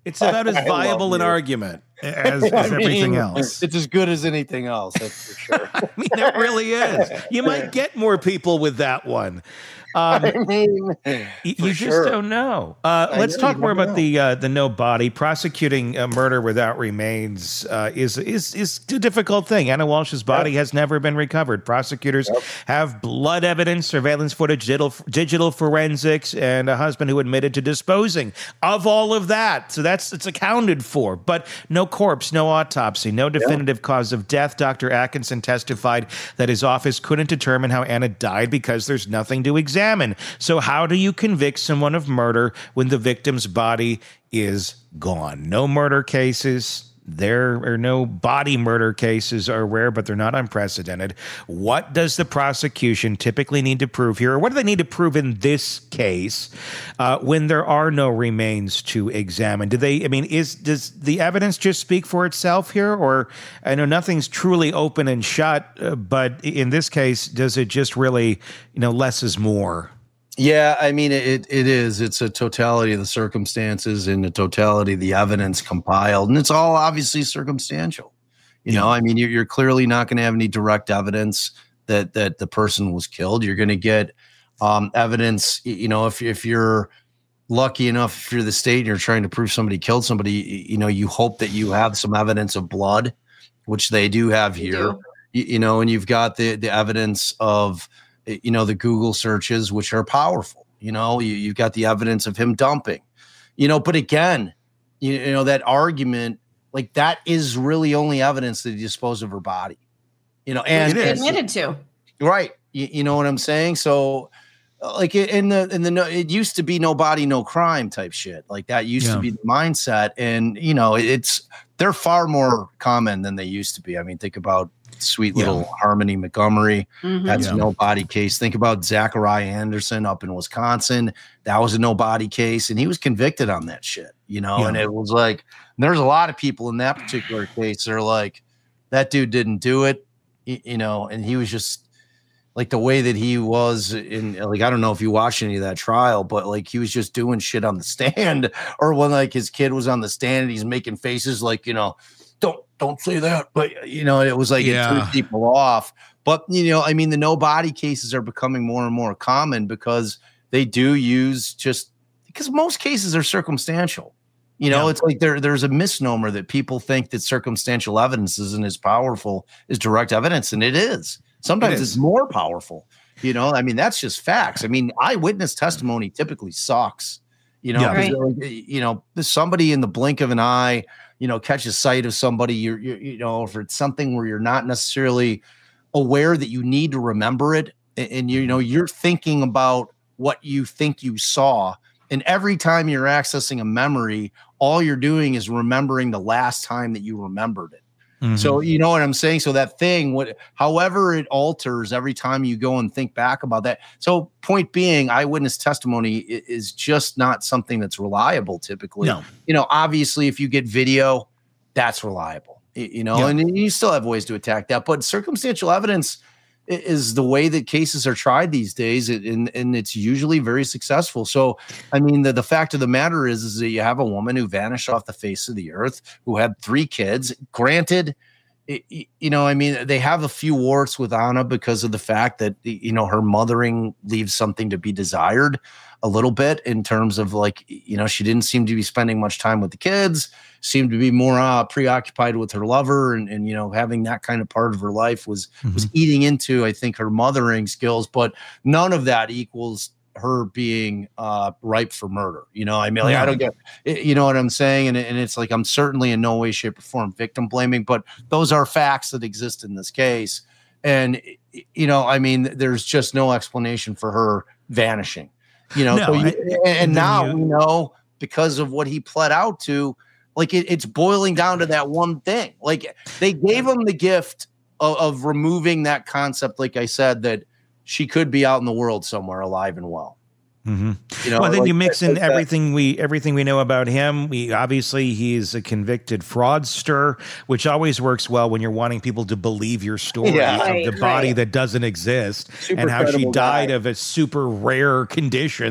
It's about as I viable love an you. argument as, as I everything mean, else. It's as good as anything else, that's for sure. I mean, it really is. You might get more people with that one. Um, I mean, y- for you just sure. don't know. Uh, I let's know, talk you more never about know. the uh, the no body prosecuting uh, murder without remains. Uh, is is is a difficult thing. Anna Walsh's body Yep. has never been recovered. Prosecutors Yep. have blood evidence, surveillance footage, digital, digital forensics, and a husband who admitted to disposing of all of that. So that's it's accounted for. But no corpse, no autopsy, no definitive cause of death. Doctor Atkinson testified that his office couldn't determine how Anna died because there's nothing to examine. So how do you convict someone of murder when the victim's body is gone? No murder cases. There are no body murder cases are rare, but they're not unprecedented. What does the prosecution typically need to prove here? Or what do they need to prove in this case uh, when there are no remains to examine? Do they, I mean, is does the evidence just speak for itself here? Or I know nothing's truly open and shut, uh, but in this case, does it just really, you know, less is more? Yeah, I mean, it it is. It's a totality of the circumstances and the totality of the evidence compiled, and it's all obviously circumstantial. You know, I mean, you're, you're clearly not going to have any direct evidence that that the person was killed. You're going to get um, evidence. You know, if if you're lucky enough, if you're the state and you're trying to prove somebody killed somebody, you know, you hope that you have some evidence of blood, which they do have You here. do. You, you know, and you've got the the evidence of, you know, the Google searches, which are powerful. You know, you, you've got the evidence of him dumping, you know, but again, you, you know, that argument, like that is really only evidence that he disposed of her body, you know, and, It is. and Admitted to. right. You, you know what I'm saying? So uh, like in the, in the, no, it used to be no body, no crime type shit. Like that used Yeah. to be the mindset. And, you know, it's, they're far more common than they used to be. I mean, think about sweet little Yeah. Harmony Montgomery. Mhm. That's Yeah. a no body case. Think about Zachariah Anderson up in Wisconsin. That was a no body case, and he was convicted on that shit, you know. Yeah. And it was like, there's a lot of people in that particular case that are like, that dude didn't do it, y- you know, and he was just like the way that he was in, like, I don't know if you watched any of that trial, but like he was just doing shit on the stand, or when like his kid was on the stand and he's making faces like, you know, don't don't say that, but you know, it was like Yeah. it threw people off. But you know, I mean, the no body cases are becoming more and more common because they do use just because most cases are circumstantial. You know, Yeah. it's like there there's a misnomer that people think that circumstantial evidence isn't as powerful as direct evidence, and it is. Sometimes It is. it's more powerful. You know, I mean, that's just facts. I mean, eyewitness testimony typically sucks. You know, Yeah. 'cause, like, you know, somebody in the blink of an eye, you know, catches sight of somebody, you're, you're, you know, if it's something where you're not necessarily aware that you need to remember it, and, and you know, you're thinking about what you think you saw. And every time you're accessing a memory, all you're doing is remembering the last time that you remembered it. Mhm. So you know what I'm saying? So that thing, what, however it alters every time you go and think back about that. So point being, eyewitness testimony i- is just not something that's reliable typically. No. You know, obviously if you get video, that's reliable, y- you know, Yeah. and you still have ways to attack that. But circumstantial evidence i- is the way that cases are tried these days, and, and, and it's usually very successful. So, I mean, the, the fact of the matter is, is that you have a woman who vanished off the face of the earth, who had three kids. Granted, i- i- you know, I mean, they have a few warts with Anna because of the fact that, you know, her mothering leaves something to be desired a little bit in terms of like, you know, she didn't seem to be spending much time with the kids, seemed to be more uh, preoccupied with her lover, and, and, you know, having that kind of part of her life was, was eating into, I think, her mothering skills, but none of that equals her being uh, ripe for murder. You know, I mean, like, I don't get, you know what I'm saying? And, and it's like, I'm certainly in no way, shape or form victim blaming, but those are facts that exist in this case. And, you know, I mean, there's just no explanation for her vanishing, you know, No, so you, I- and, and and then now you- we know because of what he pled out to, like it, it's boiling down to that one thing. Like they gave him the gift of, of removing that concept. Like I said, that she could be out in the world somewhere alive and well. Mm-hmm. You know, Well, then like you mix that- in like that. everything we everything we know about him. We obviously he's a convicted fraudster, which always works well when you're wanting people to believe your story Yeah. of Right, the body right. that doesn't exist Super and how she credible died guy. of a super rare condition that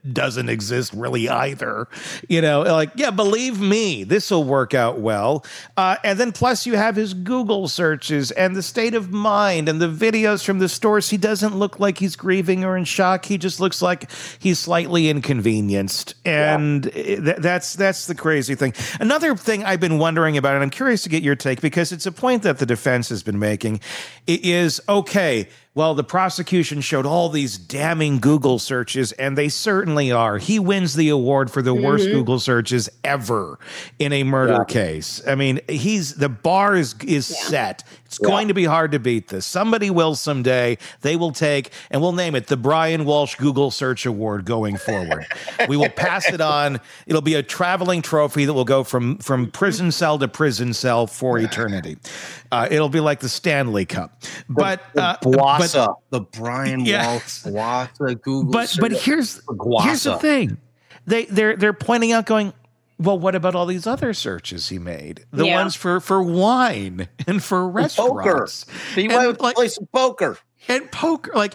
doesn't exist really either. You know, like, yeah, believe me, this will work out well. Uh, and then plus you have his Google searches and the state of mind and the videos from the stores. He doesn't look like he's grieving or in shock. He just looks like he's slightly inconvenienced. And yeah. th- that's that's the crazy thing. Another thing I've been wondering about, and I'm curious to get your take because it's a point that the defense has been making, is, okay, well, the prosecution showed all these damning Google searches, and they certainly are. He wins the award for the mm-hmm. worst Google searches ever in a murder yeah. case. I mean, he's the bar is is yeah. set. It's yeah. going to be hard to beat this. Somebody will someday. They will take, and we'll name it the Brian Walsh Google Search Award going forward. We will pass it on. It'll be a traveling trophy that will go from, from prison cell to prison cell for eternity. Uh, it'll be like the Stanley Cup. But the, the uh, Blasa, but, the Brian yeah. Walsh Blasa Google But search. but here's here's the thing. They they're they're pointing out going, well, what about all these other searches he made? The yeah. ones for, for wine and for restaurants. Poker. He went to play some poker. And poker. Like,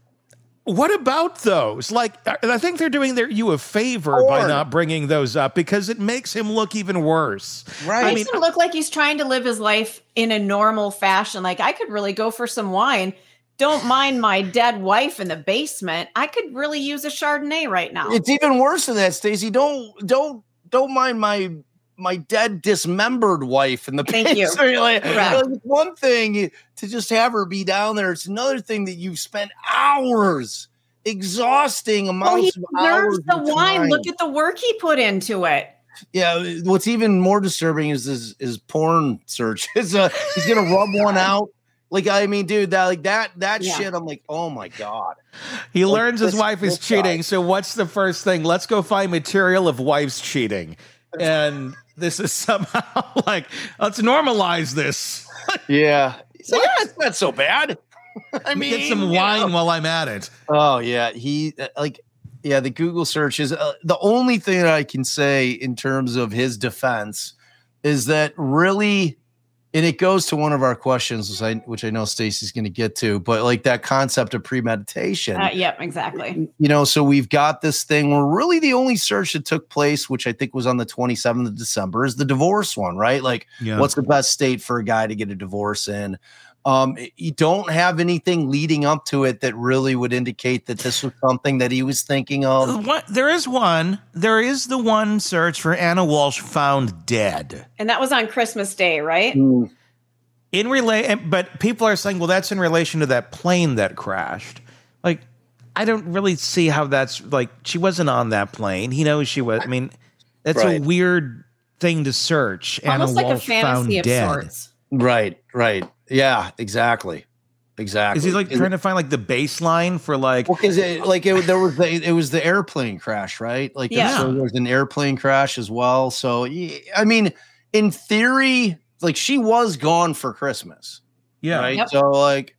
what about those? Like, I think they're doing their, you a favor or, by not bringing those up because it makes him look even worse. Right. I It makes mean, him look like he's trying to live his life in a normal fashion. Like, I could really go for some wine. Don't mind my dead wife in the basement. I could really use a Chardonnay right now. It's even worse than that, Stacey. Don't don't don't mind my my dead dismembered wife in the Thank basement. you. Like, right. like, it's one thing to just have her be down there. It's another thing that you've spent hours, exhausting amounts oh, of hours. The of wine. time. Look at the work he put into it. Yeah, what's even more disturbing is his, his porn search. Is uh, he's gonna rub one out. Like, I mean, dude, that like that that yeah. shit. I'm like, oh my god. He like, learns his this, wife is cheating. Guy. So what's the first thing? Let's go find material of wife's cheating. And this is somehow like, let's normalize this. Yeah. So yeah, it's not so bad. I mean, get some wine know. while I'm at it. Oh yeah, he like. Yeah, the Google search is uh, the only thing that I can say in terms of his defense is that really, and it goes to one of our questions, which I, which I know Stacey's going to get to, but like that concept of premeditation. Uh, yep, exactly. You know, so we've got this thing where really the only search that took place, which I think was on the twenty-seventh of December, is the divorce one, right? Like, yeah. what's the best state for a guy to get a divorce in? Um, you don't have anything leading up to it that really would indicate that this was something that he was thinking of. What, there is one. There is the one search for Anna Walsh found dead. And that was on Christmas Day, right? Mm. In relation, but people are saying, well, that's in relation to that plane that crashed. Like, I don't really see how that's, like, she wasn't on that plane. He knows she was. I mean, that's right. a weird thing to search. Almost Anna like Walsh a fantasy found of dead. sorts. Right, right. Yeah, exactly. Exactly. Is he like Is trying it, to find like the baseline for like? Well, because it, like it, there was the, it was the airplane crash, right? Like yeah. so there was an airplane crash as well. So I mean, in theory, like she was gone for Christmas. Yeah. Right. Yep. So like,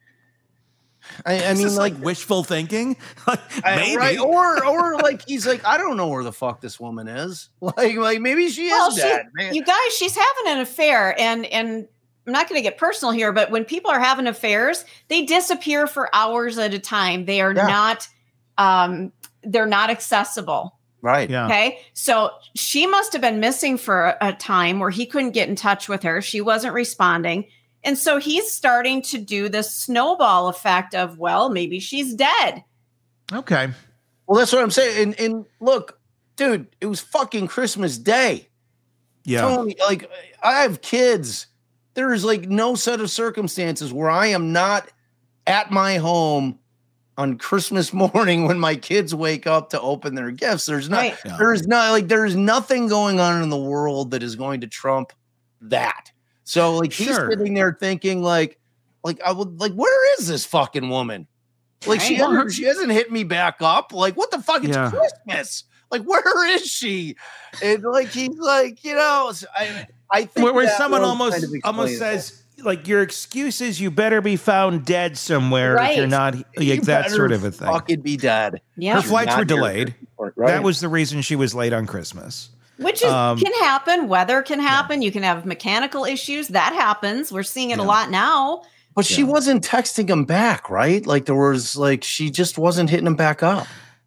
I, I mean, this like, like wishful thinking, I, right? Or or like he's like, I don't know where the fuck this woman is. Like like maybe she well, is she, dead. Man. You guys, she's having an affair, and and. I'm not going to get personal here, but when people are having affairs, they disappear for hours at a time. They are yeah. not, um, they're not accessible. Right. Yeah. Okay. So she must have been missing for a, a time where he couldn't get in touch with her. She wasn't responding. And so he's starting to do this snowball effect of, well, maybe she's dead. Okay. Well, that's what I'm saying. And, and look, dude, it was fucking Christmas Day. Yeah. Tony, like I have kids. There is like no set of circumstances where I am not at my home on Christmas morning when my kids wake up to open their gifts. There's not, right. yeah. there's not like, there's nothing going on in the world that is going to trump that. So like he's sure. sitting there thinking like, like I would like, where is this fucking woman? Like right. she, hasn't, she hasn't hit me back up. Like what the fuck? It's yeah. Christmas. Like where is she? And like he's like, you know, I. I think where, where someone almost kind of almost says like your excuse is you better be found dead somewhere right. if you're not you like, that sort of a thing. Fucking be dead. Yeah, her flights were delayed. Right. That was the reason she was late on Christmas. Which is, um, can happen. Weather can happen. Yeah. You can have mechanical issues. That happens. We're seeing it yeah. a lot now. But she yeah. wasn't texting him back, right? Like there was like she just wasn't hitting him back up.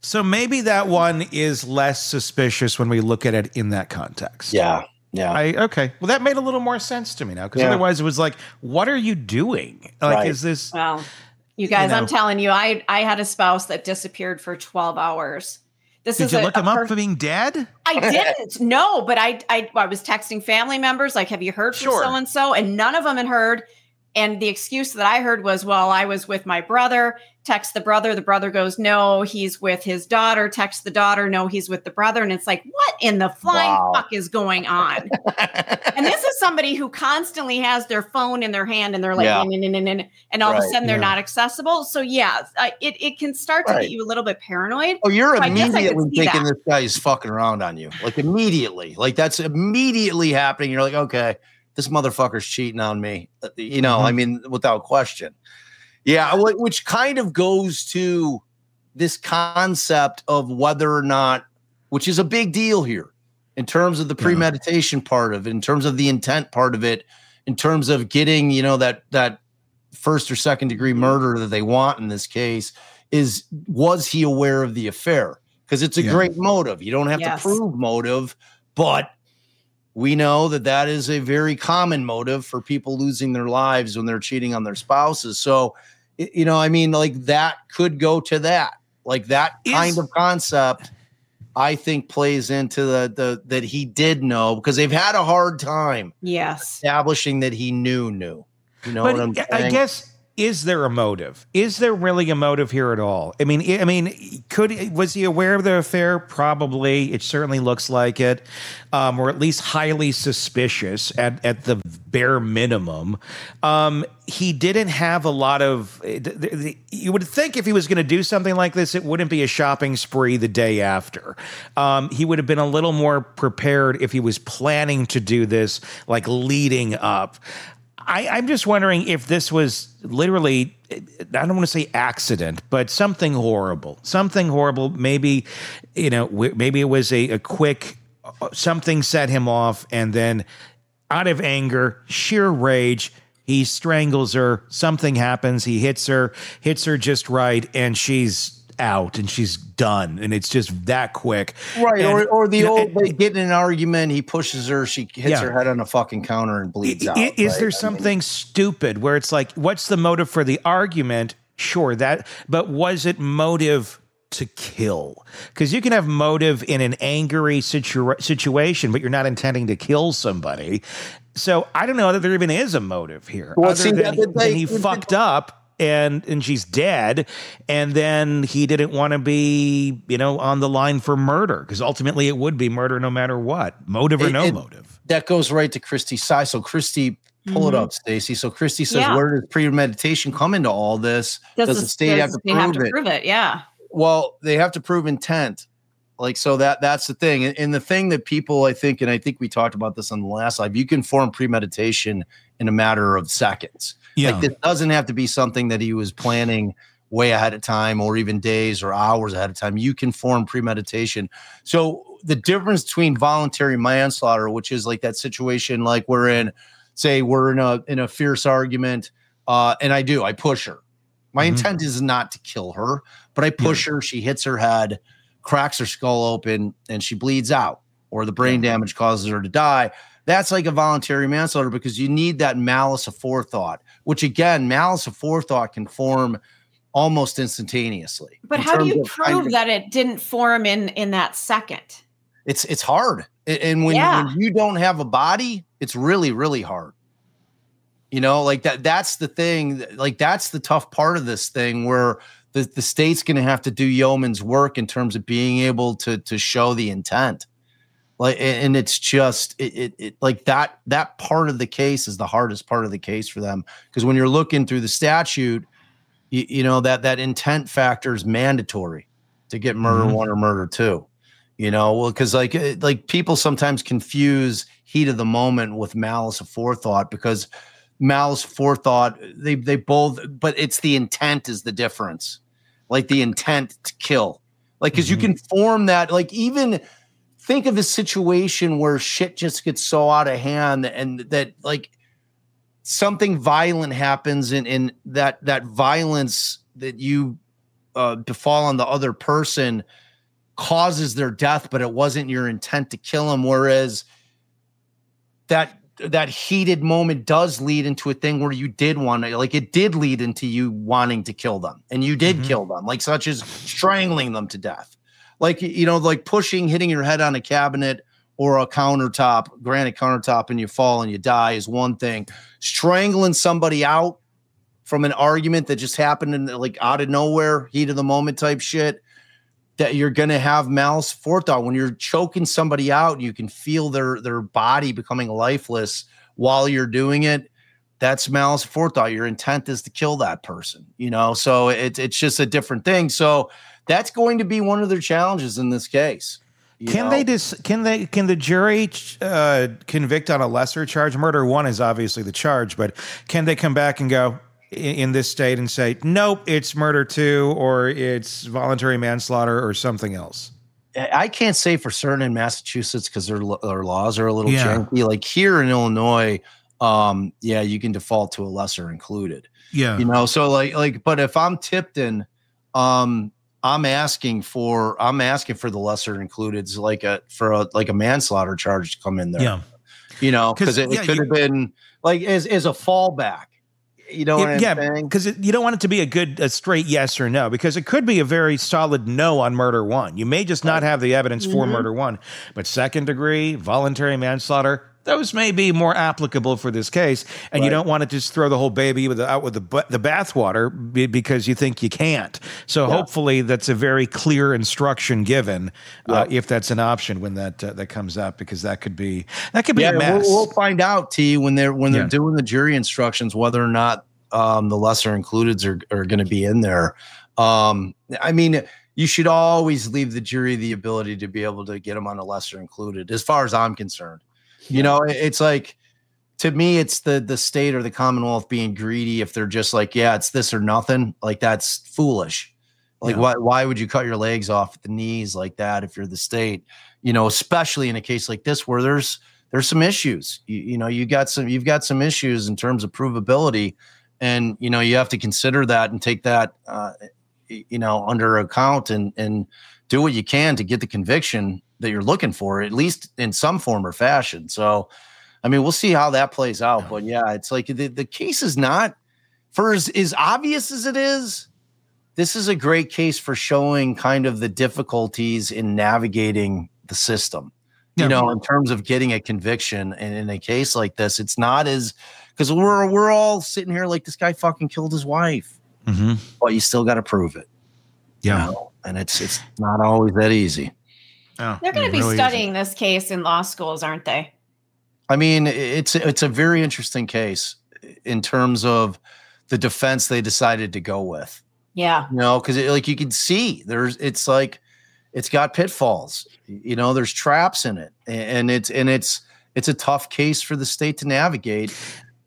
So maybe that one is less suspicious when we look at it in that context. Yeah. Yeah. I, okay. Well, that made a little more sense to me now, because Yeah. otherwise it was like, what are you doing? Like, Right. is this? Well, you guys, You know. I'm telling you, I I had a spouse that disappeared for twelve hours. This Did is you a, look a him up per- for being dead? I didn't. No, but I, I I was texting family members like, have you heard from Sure. so and so? And none of them had heard. And the excuse that I heard was, well, I was with my brother. Text the brother. The brother goes, no, he's with his daughter. Text the daughter. No, he's with the brother. And it's like, what in the flying Wow. fuck is going on? And this is somebody who constantly has their phone in their hand and they're like, Yeah. "Nin, nin, nin, nin," and all of a Right. sudden they're Yeah. not accessible. So yeah, uh, it, it can start to Right. get you a little bit paranoid. Oh, you're So I guess I could immediately see thinking that. this guy is fucking around on you. Like immediately. Like that's immediately happening. You're like, okay, this motherfucker's cheating on me. Uh, You know, Mhm. I mean, without question. Yeah, wh- which kind of goes to this concept of whether or not, which is a big deal here in terms of the Yeah. premeditation part of it, in terms of the intent part of it, in terms of getting, you know, that that first or second degree murder that they want in this case, is was he aware of the affair? Because it's a Yeah. great motive. You don't have Yes. to prove motive, but we know that that is a very common motive for people losing their lives when they're cheating on their spouses. So, y- you know, I mean, like that could go to that, like that kind Is- of concept. I think plays into the the that he did know, because they've had a hard time Yes. establishing that he knew knew. You know But what I'm I saying? guess, is there a motive? Is there really a motive here at all? I mean, I I mean, could was he aware of the affair? Probably. It certainly looks like it, um, or at least highly suspicious at at the bare minimum. Um, he didn't have a lot of. You would think if he was going to do something like this, it wouldn't be a shopping spree the day after. Um, he would have been a little more prepared if he was planning to do this, like leading up. I, I'm just wondering if this was literally, I don't want to say accident, but something horrible, something horrible. Maybe, you know, w- maybe it was a, a quick, uh, something set him off, and then out of anger, sheer rage, he strangles her. Something happens. He hits her, hits her just right, and she's out and she's done. And it's just that quick. Right, And, or or the you know, old it- they get in an argument, he pushes her, she hits Yeah. her head on a fucking counter and bleeds I- out. i- Is right? there I mean, something stupid where it's like, what's the motive for the argument? Sure, that, but was it motive to kill? Because you can have motive in an angry situa- situation, but you're not intending to kill somebody. So I don't know that there even is a motive here, Well, other see, than, that- that than they- he fucked up. And and she's dead, and then he didn't want to be, you know, on the line for murder, because ultimately it would be murder no matter what, motive or It- no it- motive. that goes right to Christy's side. So Christy, pull it Mhm. up, Stacey. So Christy says, Yeah. where does premeditation come into all this? Does, the state does have to they prove have to it? prove it? Yeah. Well, they have to prove intent. Like, so that that's the thing. And, and the thing that people, I think, and I think we talked about this on the last live, you can form premeditation in a matter of seconds. Yeah. Like, this doesn't have to be something that he was planning way ahead of time or even days or hours ahead of time. You can form premeditation. So the difference between voluntary manslaughter, which is like that situation, like we're in, say we're in a in a fierce argument, uh, and I do, I push her. My Mhm. intent is not to kill her, but I push her, she hits her head, cracks her skull open, and she bleeds out, or the brain damage causes her to die. That's like a voluntary manslaughter, because you need that malice aforethought, which again, malice aforethought can form almost instantaneously. But in how do terms you of kind prove of- that it didn't form in in that second? It's it's hard, A- and when, Yeah. when you don't have a body, it's really really hard. You know, like that. That's the thing. Like that's the tough part of this thing, where the the state's going to have to do yeoman's work in terms of being able to to show the intent. Like, and and it's just it, it, it like that that part of the case is the hardest part of the case for them, because when you're looking through the statute, you, you know that that intent factor is mandatory to get murder Mhm. one or murder two. You know, well, because like it- like people sometimes confuse heat of the moment with malice aforethought, because malice aforethought, they they both, but it's the intent is the difference. Like the intent to kill, like because Mhm. you can form that. Like even think of a situation where shit just gets so out of hand, and that like something violent happens, and in that that violence that you uh, befall on the other person causes their death, but it wasn't your intent to kill them. Whereas that that heated moment does lead into a thing where you did want to, like it did lead into you wanting to kill them, and you did mm-hmm. kill them, like such as strangling them to death. Like, you know, like pushing, hitting your head on a cabinet or a countertop, granite countertop, and you fall and you die is one thing. Strangling somebody out from an argument that just happened in like out of nowhere, heat of the moment type shit, that you're going to have malice forethought. When you're choking somebody out, you can feel their, their body becoming lifeless while you're doing it. That's malice forethought. Your intent is to kill that person, you know? So it's, it's just a different thing. So that's going to be one of their challenges in this case. Can know? they dis- Can they? Can the jury uh, convict on a lesser charge? Murder one is obviously the charge, but can they come back and go in, in this state and say, nope, it's murder two, or it's voluntary manslaughter, or something else? I can't say for certain in Massachusetts because their their laws are a little Yeah. janky. Like here in Illinois, um, yeah, you can default to a lesser included. Yeah, you know. So like like, but if I'm Tipton, um. I'm asking for I'm asking for the lesser included, like a for a like a manslaughter charge to come in there. Yeah, you know, because it, yeah, it could have been like as as a fallback. You know, it, what I'm yeah, saying? Because you don't want it to be a good a straight yes or no, because it could be a very solid no on murder one. You may just not have the evidence mm-hmm. for murder one, but second degree voluntary manslaughter, those may be more applicable for this case, and right. you don't want to just throw the whole baby with the, out with the the bathwater because you think you can't. So yeah. hopefully that's a very clear instruction given, yeah. uh, if that's an option when that uh, that comes up, because that could be that could be yeah, a mess. We'll, we'll find out, T, when they're when they're yeah. doing the jury instructions whether or not um, the lesser includeds are are going to be in there. Um, I mean, you should always leave the jury the ability to be able to get them on a lesser included, as far as I'm concerned. You know, it's like, to me, it's the the state or the Commonwealth being greedy. If they're just like, yeah, it's this or nothing, like that's foolish. Like, yeah. why why would you cut your legs off at the knees like that if you're the state? You know, especially in a case like this where there's there's some issues. You, you know, you got some you've got some issues in terms of provability, and you know you have to consider that and take that uh, you know under account and and do what you can to get the conviction that you're looking for, at least in some form or fashion. So, I mean, we'll see how that plays out. But yeah, it's like the, the case is not, for as, as obvious as it is, this is a great case for showing kind of the difficulties in navigating the system. You yeah. know, in terms of getting a conviction. And in a case like this, it's not as, because we're we're all sitting here like this guy fucking killed his wife. Mm-hmm. But you still got to prove it. Yeah. You know? And it's it's not always that easy. Oh, They're going to be really studying isn't. this case in law schools, aren't they? I mean, it's it's a very interesting case in terms of the defense they decided to go with. Yeah, you know, because like you can see, there's it's like it's got pitfalls. You know, there's traps in it, and it's and it's it's a tough case for the state to navigate.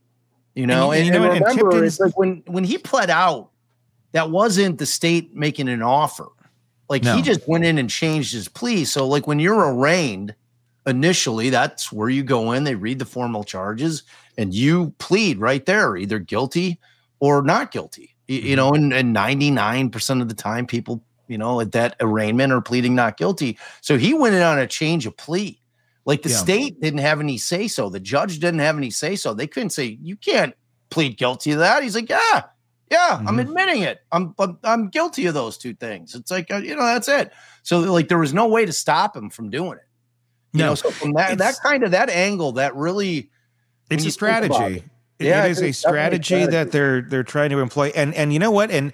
You know, and, and, and, and remember, it's like when when he pled out, that wasn't the state making an offer. Like no. he just went in and changed his plea. So like when you're arraigned initially, that's where you go in, they read the formal charges and you plead right there, either guilty or not guilty, you, mm-hmm. you know, and, and ninety-nine percent of the time people, you know, at that arraignment are pleading not guilty. So he went in on a change of plea. Like the yeah. state didn't have any say so. The judge didn't have any say so. They couldn't say, you can't plead guilty to that. He's like, yeah. Yeah, mm-hmm. I'm admitting it. I'm, I'm I'm guilty of those two things. It's like, uh, you know, that's it. So like there was no way to stop him from doing it. You no, know, so from that that kind of that angle, that really it's a strategy. It, yeah, it is a strategy, strategy that they're they're trying to employ. And and you know what? And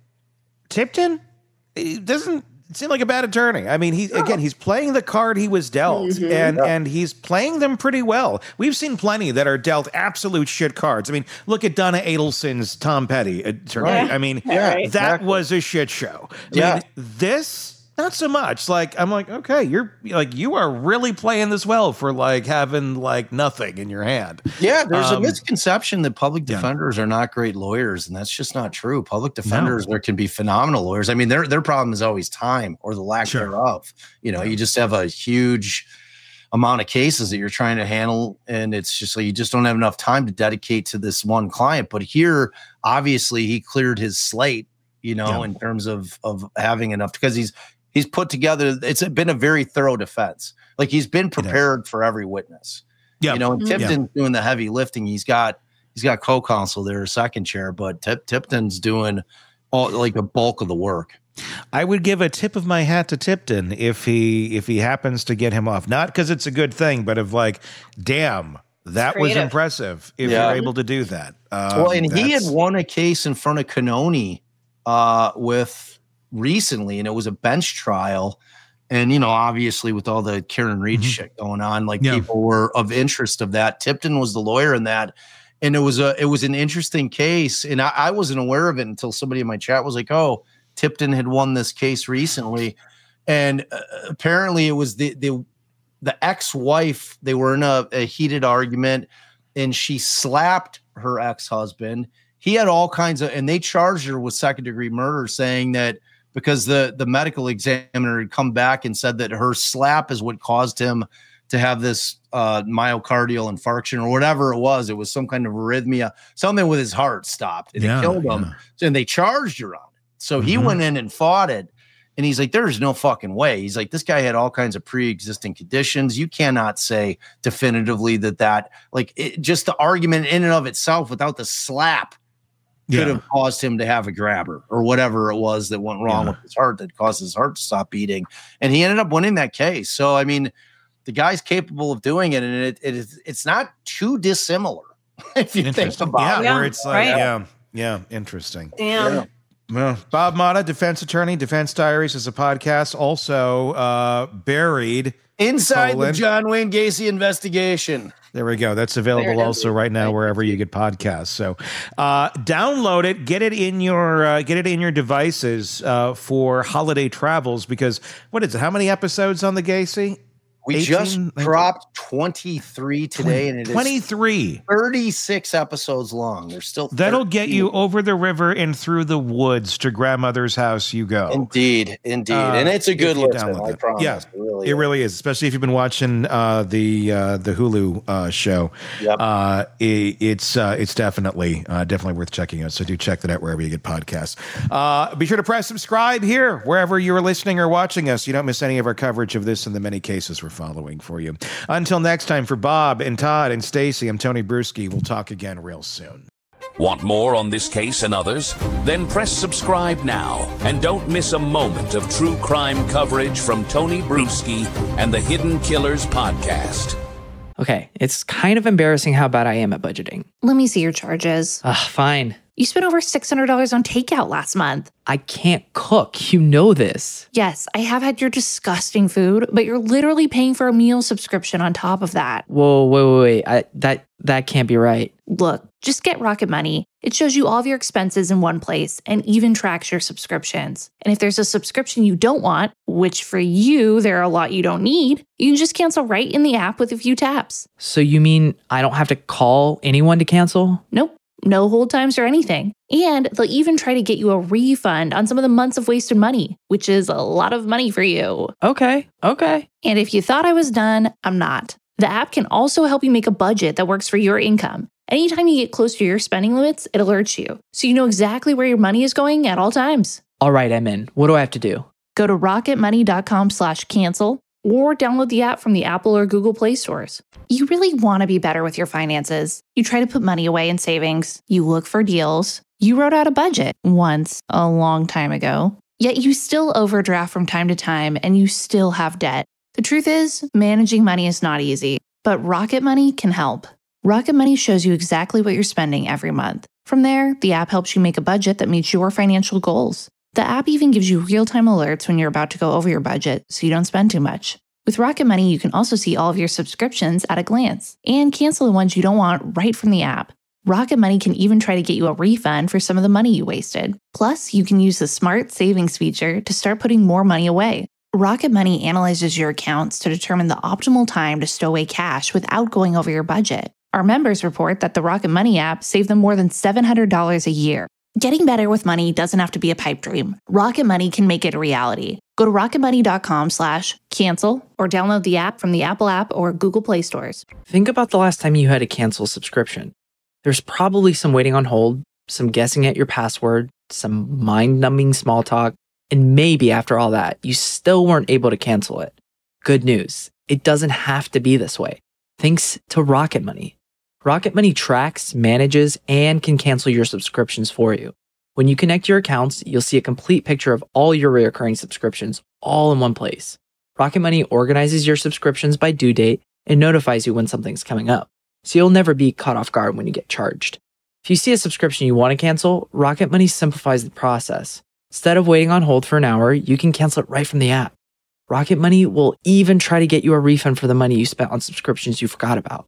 Tipton, it doesn't seem like a bad attorney. I mean, he no. again, he's playing the card he was dealt, mm-hmm. and yeah. and he's playing them pretty well. We've seen plenty that are dealt absolute shit cards. I mean, look at Donna Adelson's Tom Petty attorney. Right. I mean, yeah, that exactly. was a shit show. I yeah, mean, this. Not so much. Like, I'm like, okay, you're like, you are really playing this well for like having like nothing in your hand. Yeah, there's um, a misconception that public defenders yeah. are not great lawyers, and that's just not true. Public defenders, no. there can be phenomenal lawyers. I mean, their their problem is always time or the lack sure. thereof. You know, you just have a huge amount of cases that you're trying to handle, and it's just like you just don't have enough time to dedicate to this one client. But here, obviously, he cleared his slate you know, Yeah. in terms of of having enough, because he's he's put together. It's been a very thorough defense. Like he's been prepared for every witness. Yeah. You know, and Mhm. Tipton's doing the heavy lifting. He's got he's got co-counsel there, second chair, but Tip, Tipton's doing all like the bulk of the work. I would give a tip of my hat to Tipton if he if he happens to get him off. Not because it's a good thing, but of like, damn, that was creative. impressive if Yeah. you're able to do that. Um, Well, and he had that's- won a case in front of Canoni uh, with recently, and it was a bench trial. And, you know, obviously with all the Karen Reed Mhm. shit going on, like Yeah. people were of interest of that. Tipton was the lawyer in that. And it was a it was an interesting case. And I, I wasn't aware of it until somebody in my chat was like, oh, Tipton had won this case recently. And uh, apparently it was the the the ex-wife, they were in a, a heated argument, and she slapped her ex-husband. He had all kinds of, and they charged her with second degree murder, saying that because the, the medical examiner had come back and said that her slap is what caused him to have this uh, myocardial infarction or whatever it was. It was some kind of arrhythmia, something with his heart stopped, and Yeah, it killed him. yeah. So, and they charged her on it. So he Mhm. went in and fought it. And he's like, there's no fucking way. He's like, this guy had all kinds of pre-existing conditions. You cannot say definitively that that, like, it, just the argument in and of itself without the slap could Yeah. have caused him to have a grabber or whatever it was that went wrong Yeah. with his heart that caused his heart to stop beating. And he ended up winning that case. So, I mean, the guy's capable of doing it. And it, it is, it's not too dissimilar if you think Interesting. about Yeah, it. Yeah, where it's like, right. yeah, yeah, interesting. Damn. Yeah. Well, Bob Motta, defense attorney, Defense Diaries is a podcast. Also uh, buried. Inside Colon. the John Wayne Gacy investigation. There we go. That's There available it is. also right now wherever you get podcasts. So uh, download it, get it in your uh, get it in your devices uh, for holiday travels. Because what is it? How many episodes on the Gacy? We eighteen, just nineteen? dropped twenty-three today, and it is twenty-three. thirty-six episodes long. There's still That'll get thirteen. you over the river and through the woods to grandmother's house. You go. Indeed, indeed, Uh, and it's a if good you listen. download I it. promise. Yeah, it really, It is. really is, especially if you've been watching uh, the uh, the Hulu uh, show. Yep. Uh, it, it's uh, it's definitely uh, definitely worth checking out. So do check that out wherever you get podcasts. Uh, be sure to press subscribe here wherever you're listening or watching us. You don't miss any of our coverage of this and the many cases we're following for you. Until next time, for Bob and Todd and Stacy, I'm Tony Bruschi. We'll talk again real soon. Want more on this case and others? Then press subscribe now and don't miss a moment of true crime coverage from Tony Bruschi and the Hidden Killers podcast. Okay, it's kind of embarrassing how bad I am at budgeting. Let me see your charges. Ugh, fine. You spent over six hundred dollars on takeout last month. I can't cook. You know this. Yes, I have had your disgusting food, but you're literally paying for a meal subscription on top of that. Whoa, wait, wait, wait. I, that that can't be right. Look, just get Rocket Money. It shows you all of your expenses in one place and even tracks your subscriptions. And if there's a subscription you don't want, which for you, there are a lot you don't need, you can just cancel right in the app with a few taps. So you mean I don't have to call anyone to cancel? Nope, no hold times or anything. And they'll even try to get you a refund on some of the months of wasted money, which is a lot of money for you. Okay, okay. And if you thought I was done, I'm not. The app can also help you make a budget that works for your income. Anytime you get close to your spending limits, it alerts you, so you know exactly where your money is going at all times. All right, I'm in. What do I have to do? Go to rocketmoney.com slash cancel or download the app from the Apple or Google Play stores. You really want to be better with your finances. You try to put money away in savings. You look for deals. You wrote out a budget once a long time ago. Yet you still overdraft from time to time and you still have debt. The truth is, managing money is not easy, but Rocket Money can help. Rocket Money shows you exactly what you're spending every month. From there, the app helps you make a budget that meets your financial goals. The app even gives you real-time alerts when you're about to go over your budget so you don't spend too much. With Rocket Money, you can also see all of your subscriptions at a glance and cancel the ones you don't want right from the app. Rocket Money can even try to get you a refund for some of the money you wasted. Plus, you can use the Smart Savings feature to start putting more money away. Rocket Money analyzes your accounts to determine the optimal time to stow away cash without going over your budget. Our members report that the Rocket Money app saved them more than seven hundred dollars a year. Getting better with money doesn't have to be a pipe dream. Rocket Money can make it a reality. Go to rocketmoney.com slash cancel or download the app from the Apple app or Google Play stores. Think about the last time you had to cancel a subscription. There's probably some waiting on hold, some guessing at your password, some mind-numbing small talk, and maybe after all that, you still weren't able to cancel it. Good news, it doesn't have to be this way. Thanks to Rocket Money. Rocket Money tracks, manages, and can cancel your subscriptions for you. When you connect your accounts, you'll see a complete picture of all your recurring subscriptions all in one place. Rocket Money organizes your subscriptions by due date and notifies you when something's coming up, so you'll never be caught off guard when you get charged. If you see a subscription you want to cancel, Rocket Money simplifies the process. Instead of waiting on hold for an hour, you can cancel it right from the app. Rocket Money will even try to get you a refund for the money you spent on subscriptions you forgot about.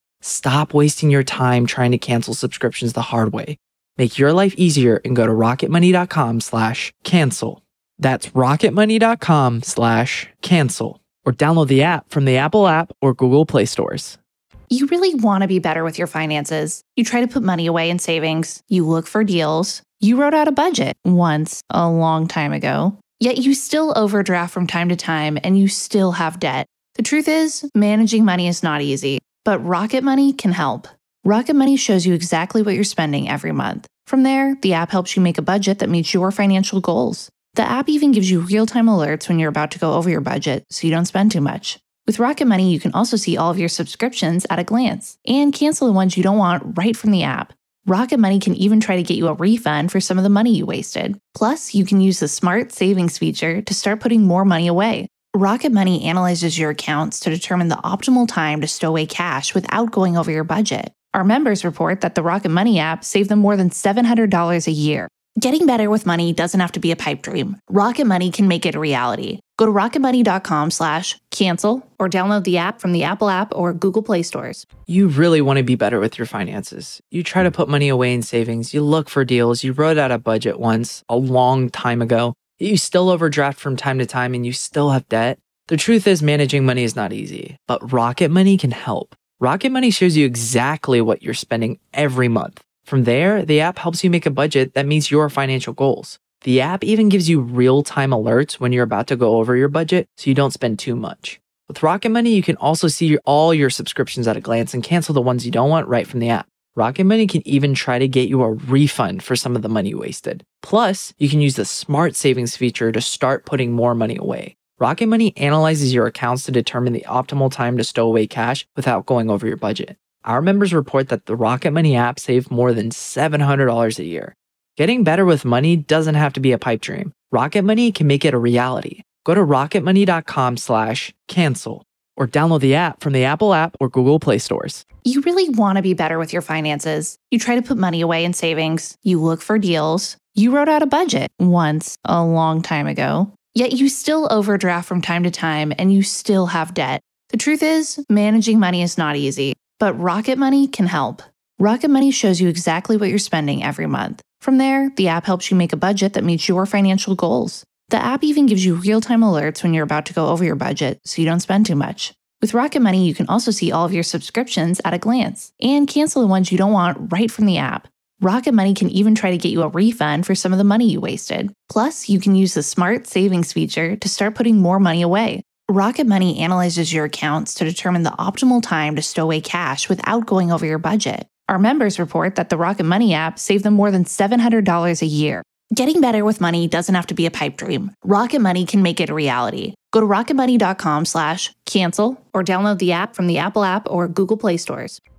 Stop wasting your time trying to cancel subscriptions the hard way. Make your life easier and go to rocketmoney.com slash cancel. That's rocketmoney.com slash cancel. Or download the app from the Apple app or Google Play stores. You really want to be better with your finances. You try to put money away in savings. You look for deals. You wrote out a budget once a long time ago. Yet you still overdraft from time to time and you still have debt. The truth is, managing money is not easy, but Rocket Money can help. Rocket Money shows you exactly what you're spending every month. From there, the app helps you make a budget that meets your financial goals. The app even gives you real-time alerts when you're about to go over your budget so you don't spend too much. With Rocket Money, you can also see all of your subscriptions at a glance and cancel the ones you don't want right from the app. Rocket Money can even try to get you a refund for some of the money you wasted. Plus, you can use the Smart Savings feature to start putting more money away. Rocket Money analyzes your accounts to determine the optimal time to stow away cash without going over your budget. Our members report that the Rocket Money app saved them more than seven hundred dollars a year. Getting better with money doesn't have to be a pipe dream. Rocket Money can make it a reality. Go to rocketmoney.com slash cancel or download the app from the Apple app or Google Play stores. You really want to be better with your finances. You try to put money away in savings. You look for deals. You wrote out a budget once a long time ago. You still overdraft from time to time and you still have debt. The truth is, managing money is not easy, but Rocket Money can help. Rocket Money shows you exactly what you're spending every month. From there, the app helps you make a budget that meets your financial goals. The app even gives you real-time alerts when you're about to go over your budget so you don't spend too much. With Rocket Money, you can also see your, all your subscriptions at a glance and cancel the ones you don't want right from the app. Rocket Money can even try to get you a refund for some of the money you wasted. Plus, you can use the Smart Savings feature to start putting more money away. Rocket Money analyzes your accounts to determine the optimal time to stow away cash without going over your budget. Our members report that the Rocket Money app saved more than seven hundred dollars a year. Getting better with money doesn't have to be a pipe dream. Rocket Money can make it a reality. Go to rocketmoney.com slash cancel or download the app from the Apple app or Google Play stores. You really want to be better with your finances. You try to put money away in savings. You look for deals. You wrote out a budget once a long time ago. Yet you still overdraft from time to time and you still have debt. The truth is, managing money is not easy, but Rocket Money can help. Rocket Money shows you exactly what you're spending every month. From there, the app helps you make a budget that meets your financial goals. The app even gives you real-time alerts when you're about to go over your budget so you don't spend too much. With Rocket Money, you can also see all of your subscriptions at a glance and cancel the ones you don't want right from the app. Rocket Money can even try to get you a refund for some of the money you wasted. Plus, you can use the Smart Savings feature to start putting more money away. Rocket Money analyzes your accounts to determine the optimal time to stow away cash without going over your budget. Our members report that the Rocket Money app saved them more than seven hundred dollars a year. Getting better with money doesn't have to be a pipe dream. Rocket Money can make it a reality. Go to rocketmoney.com slash cancel or download the app from the Apple app or Google Play stores.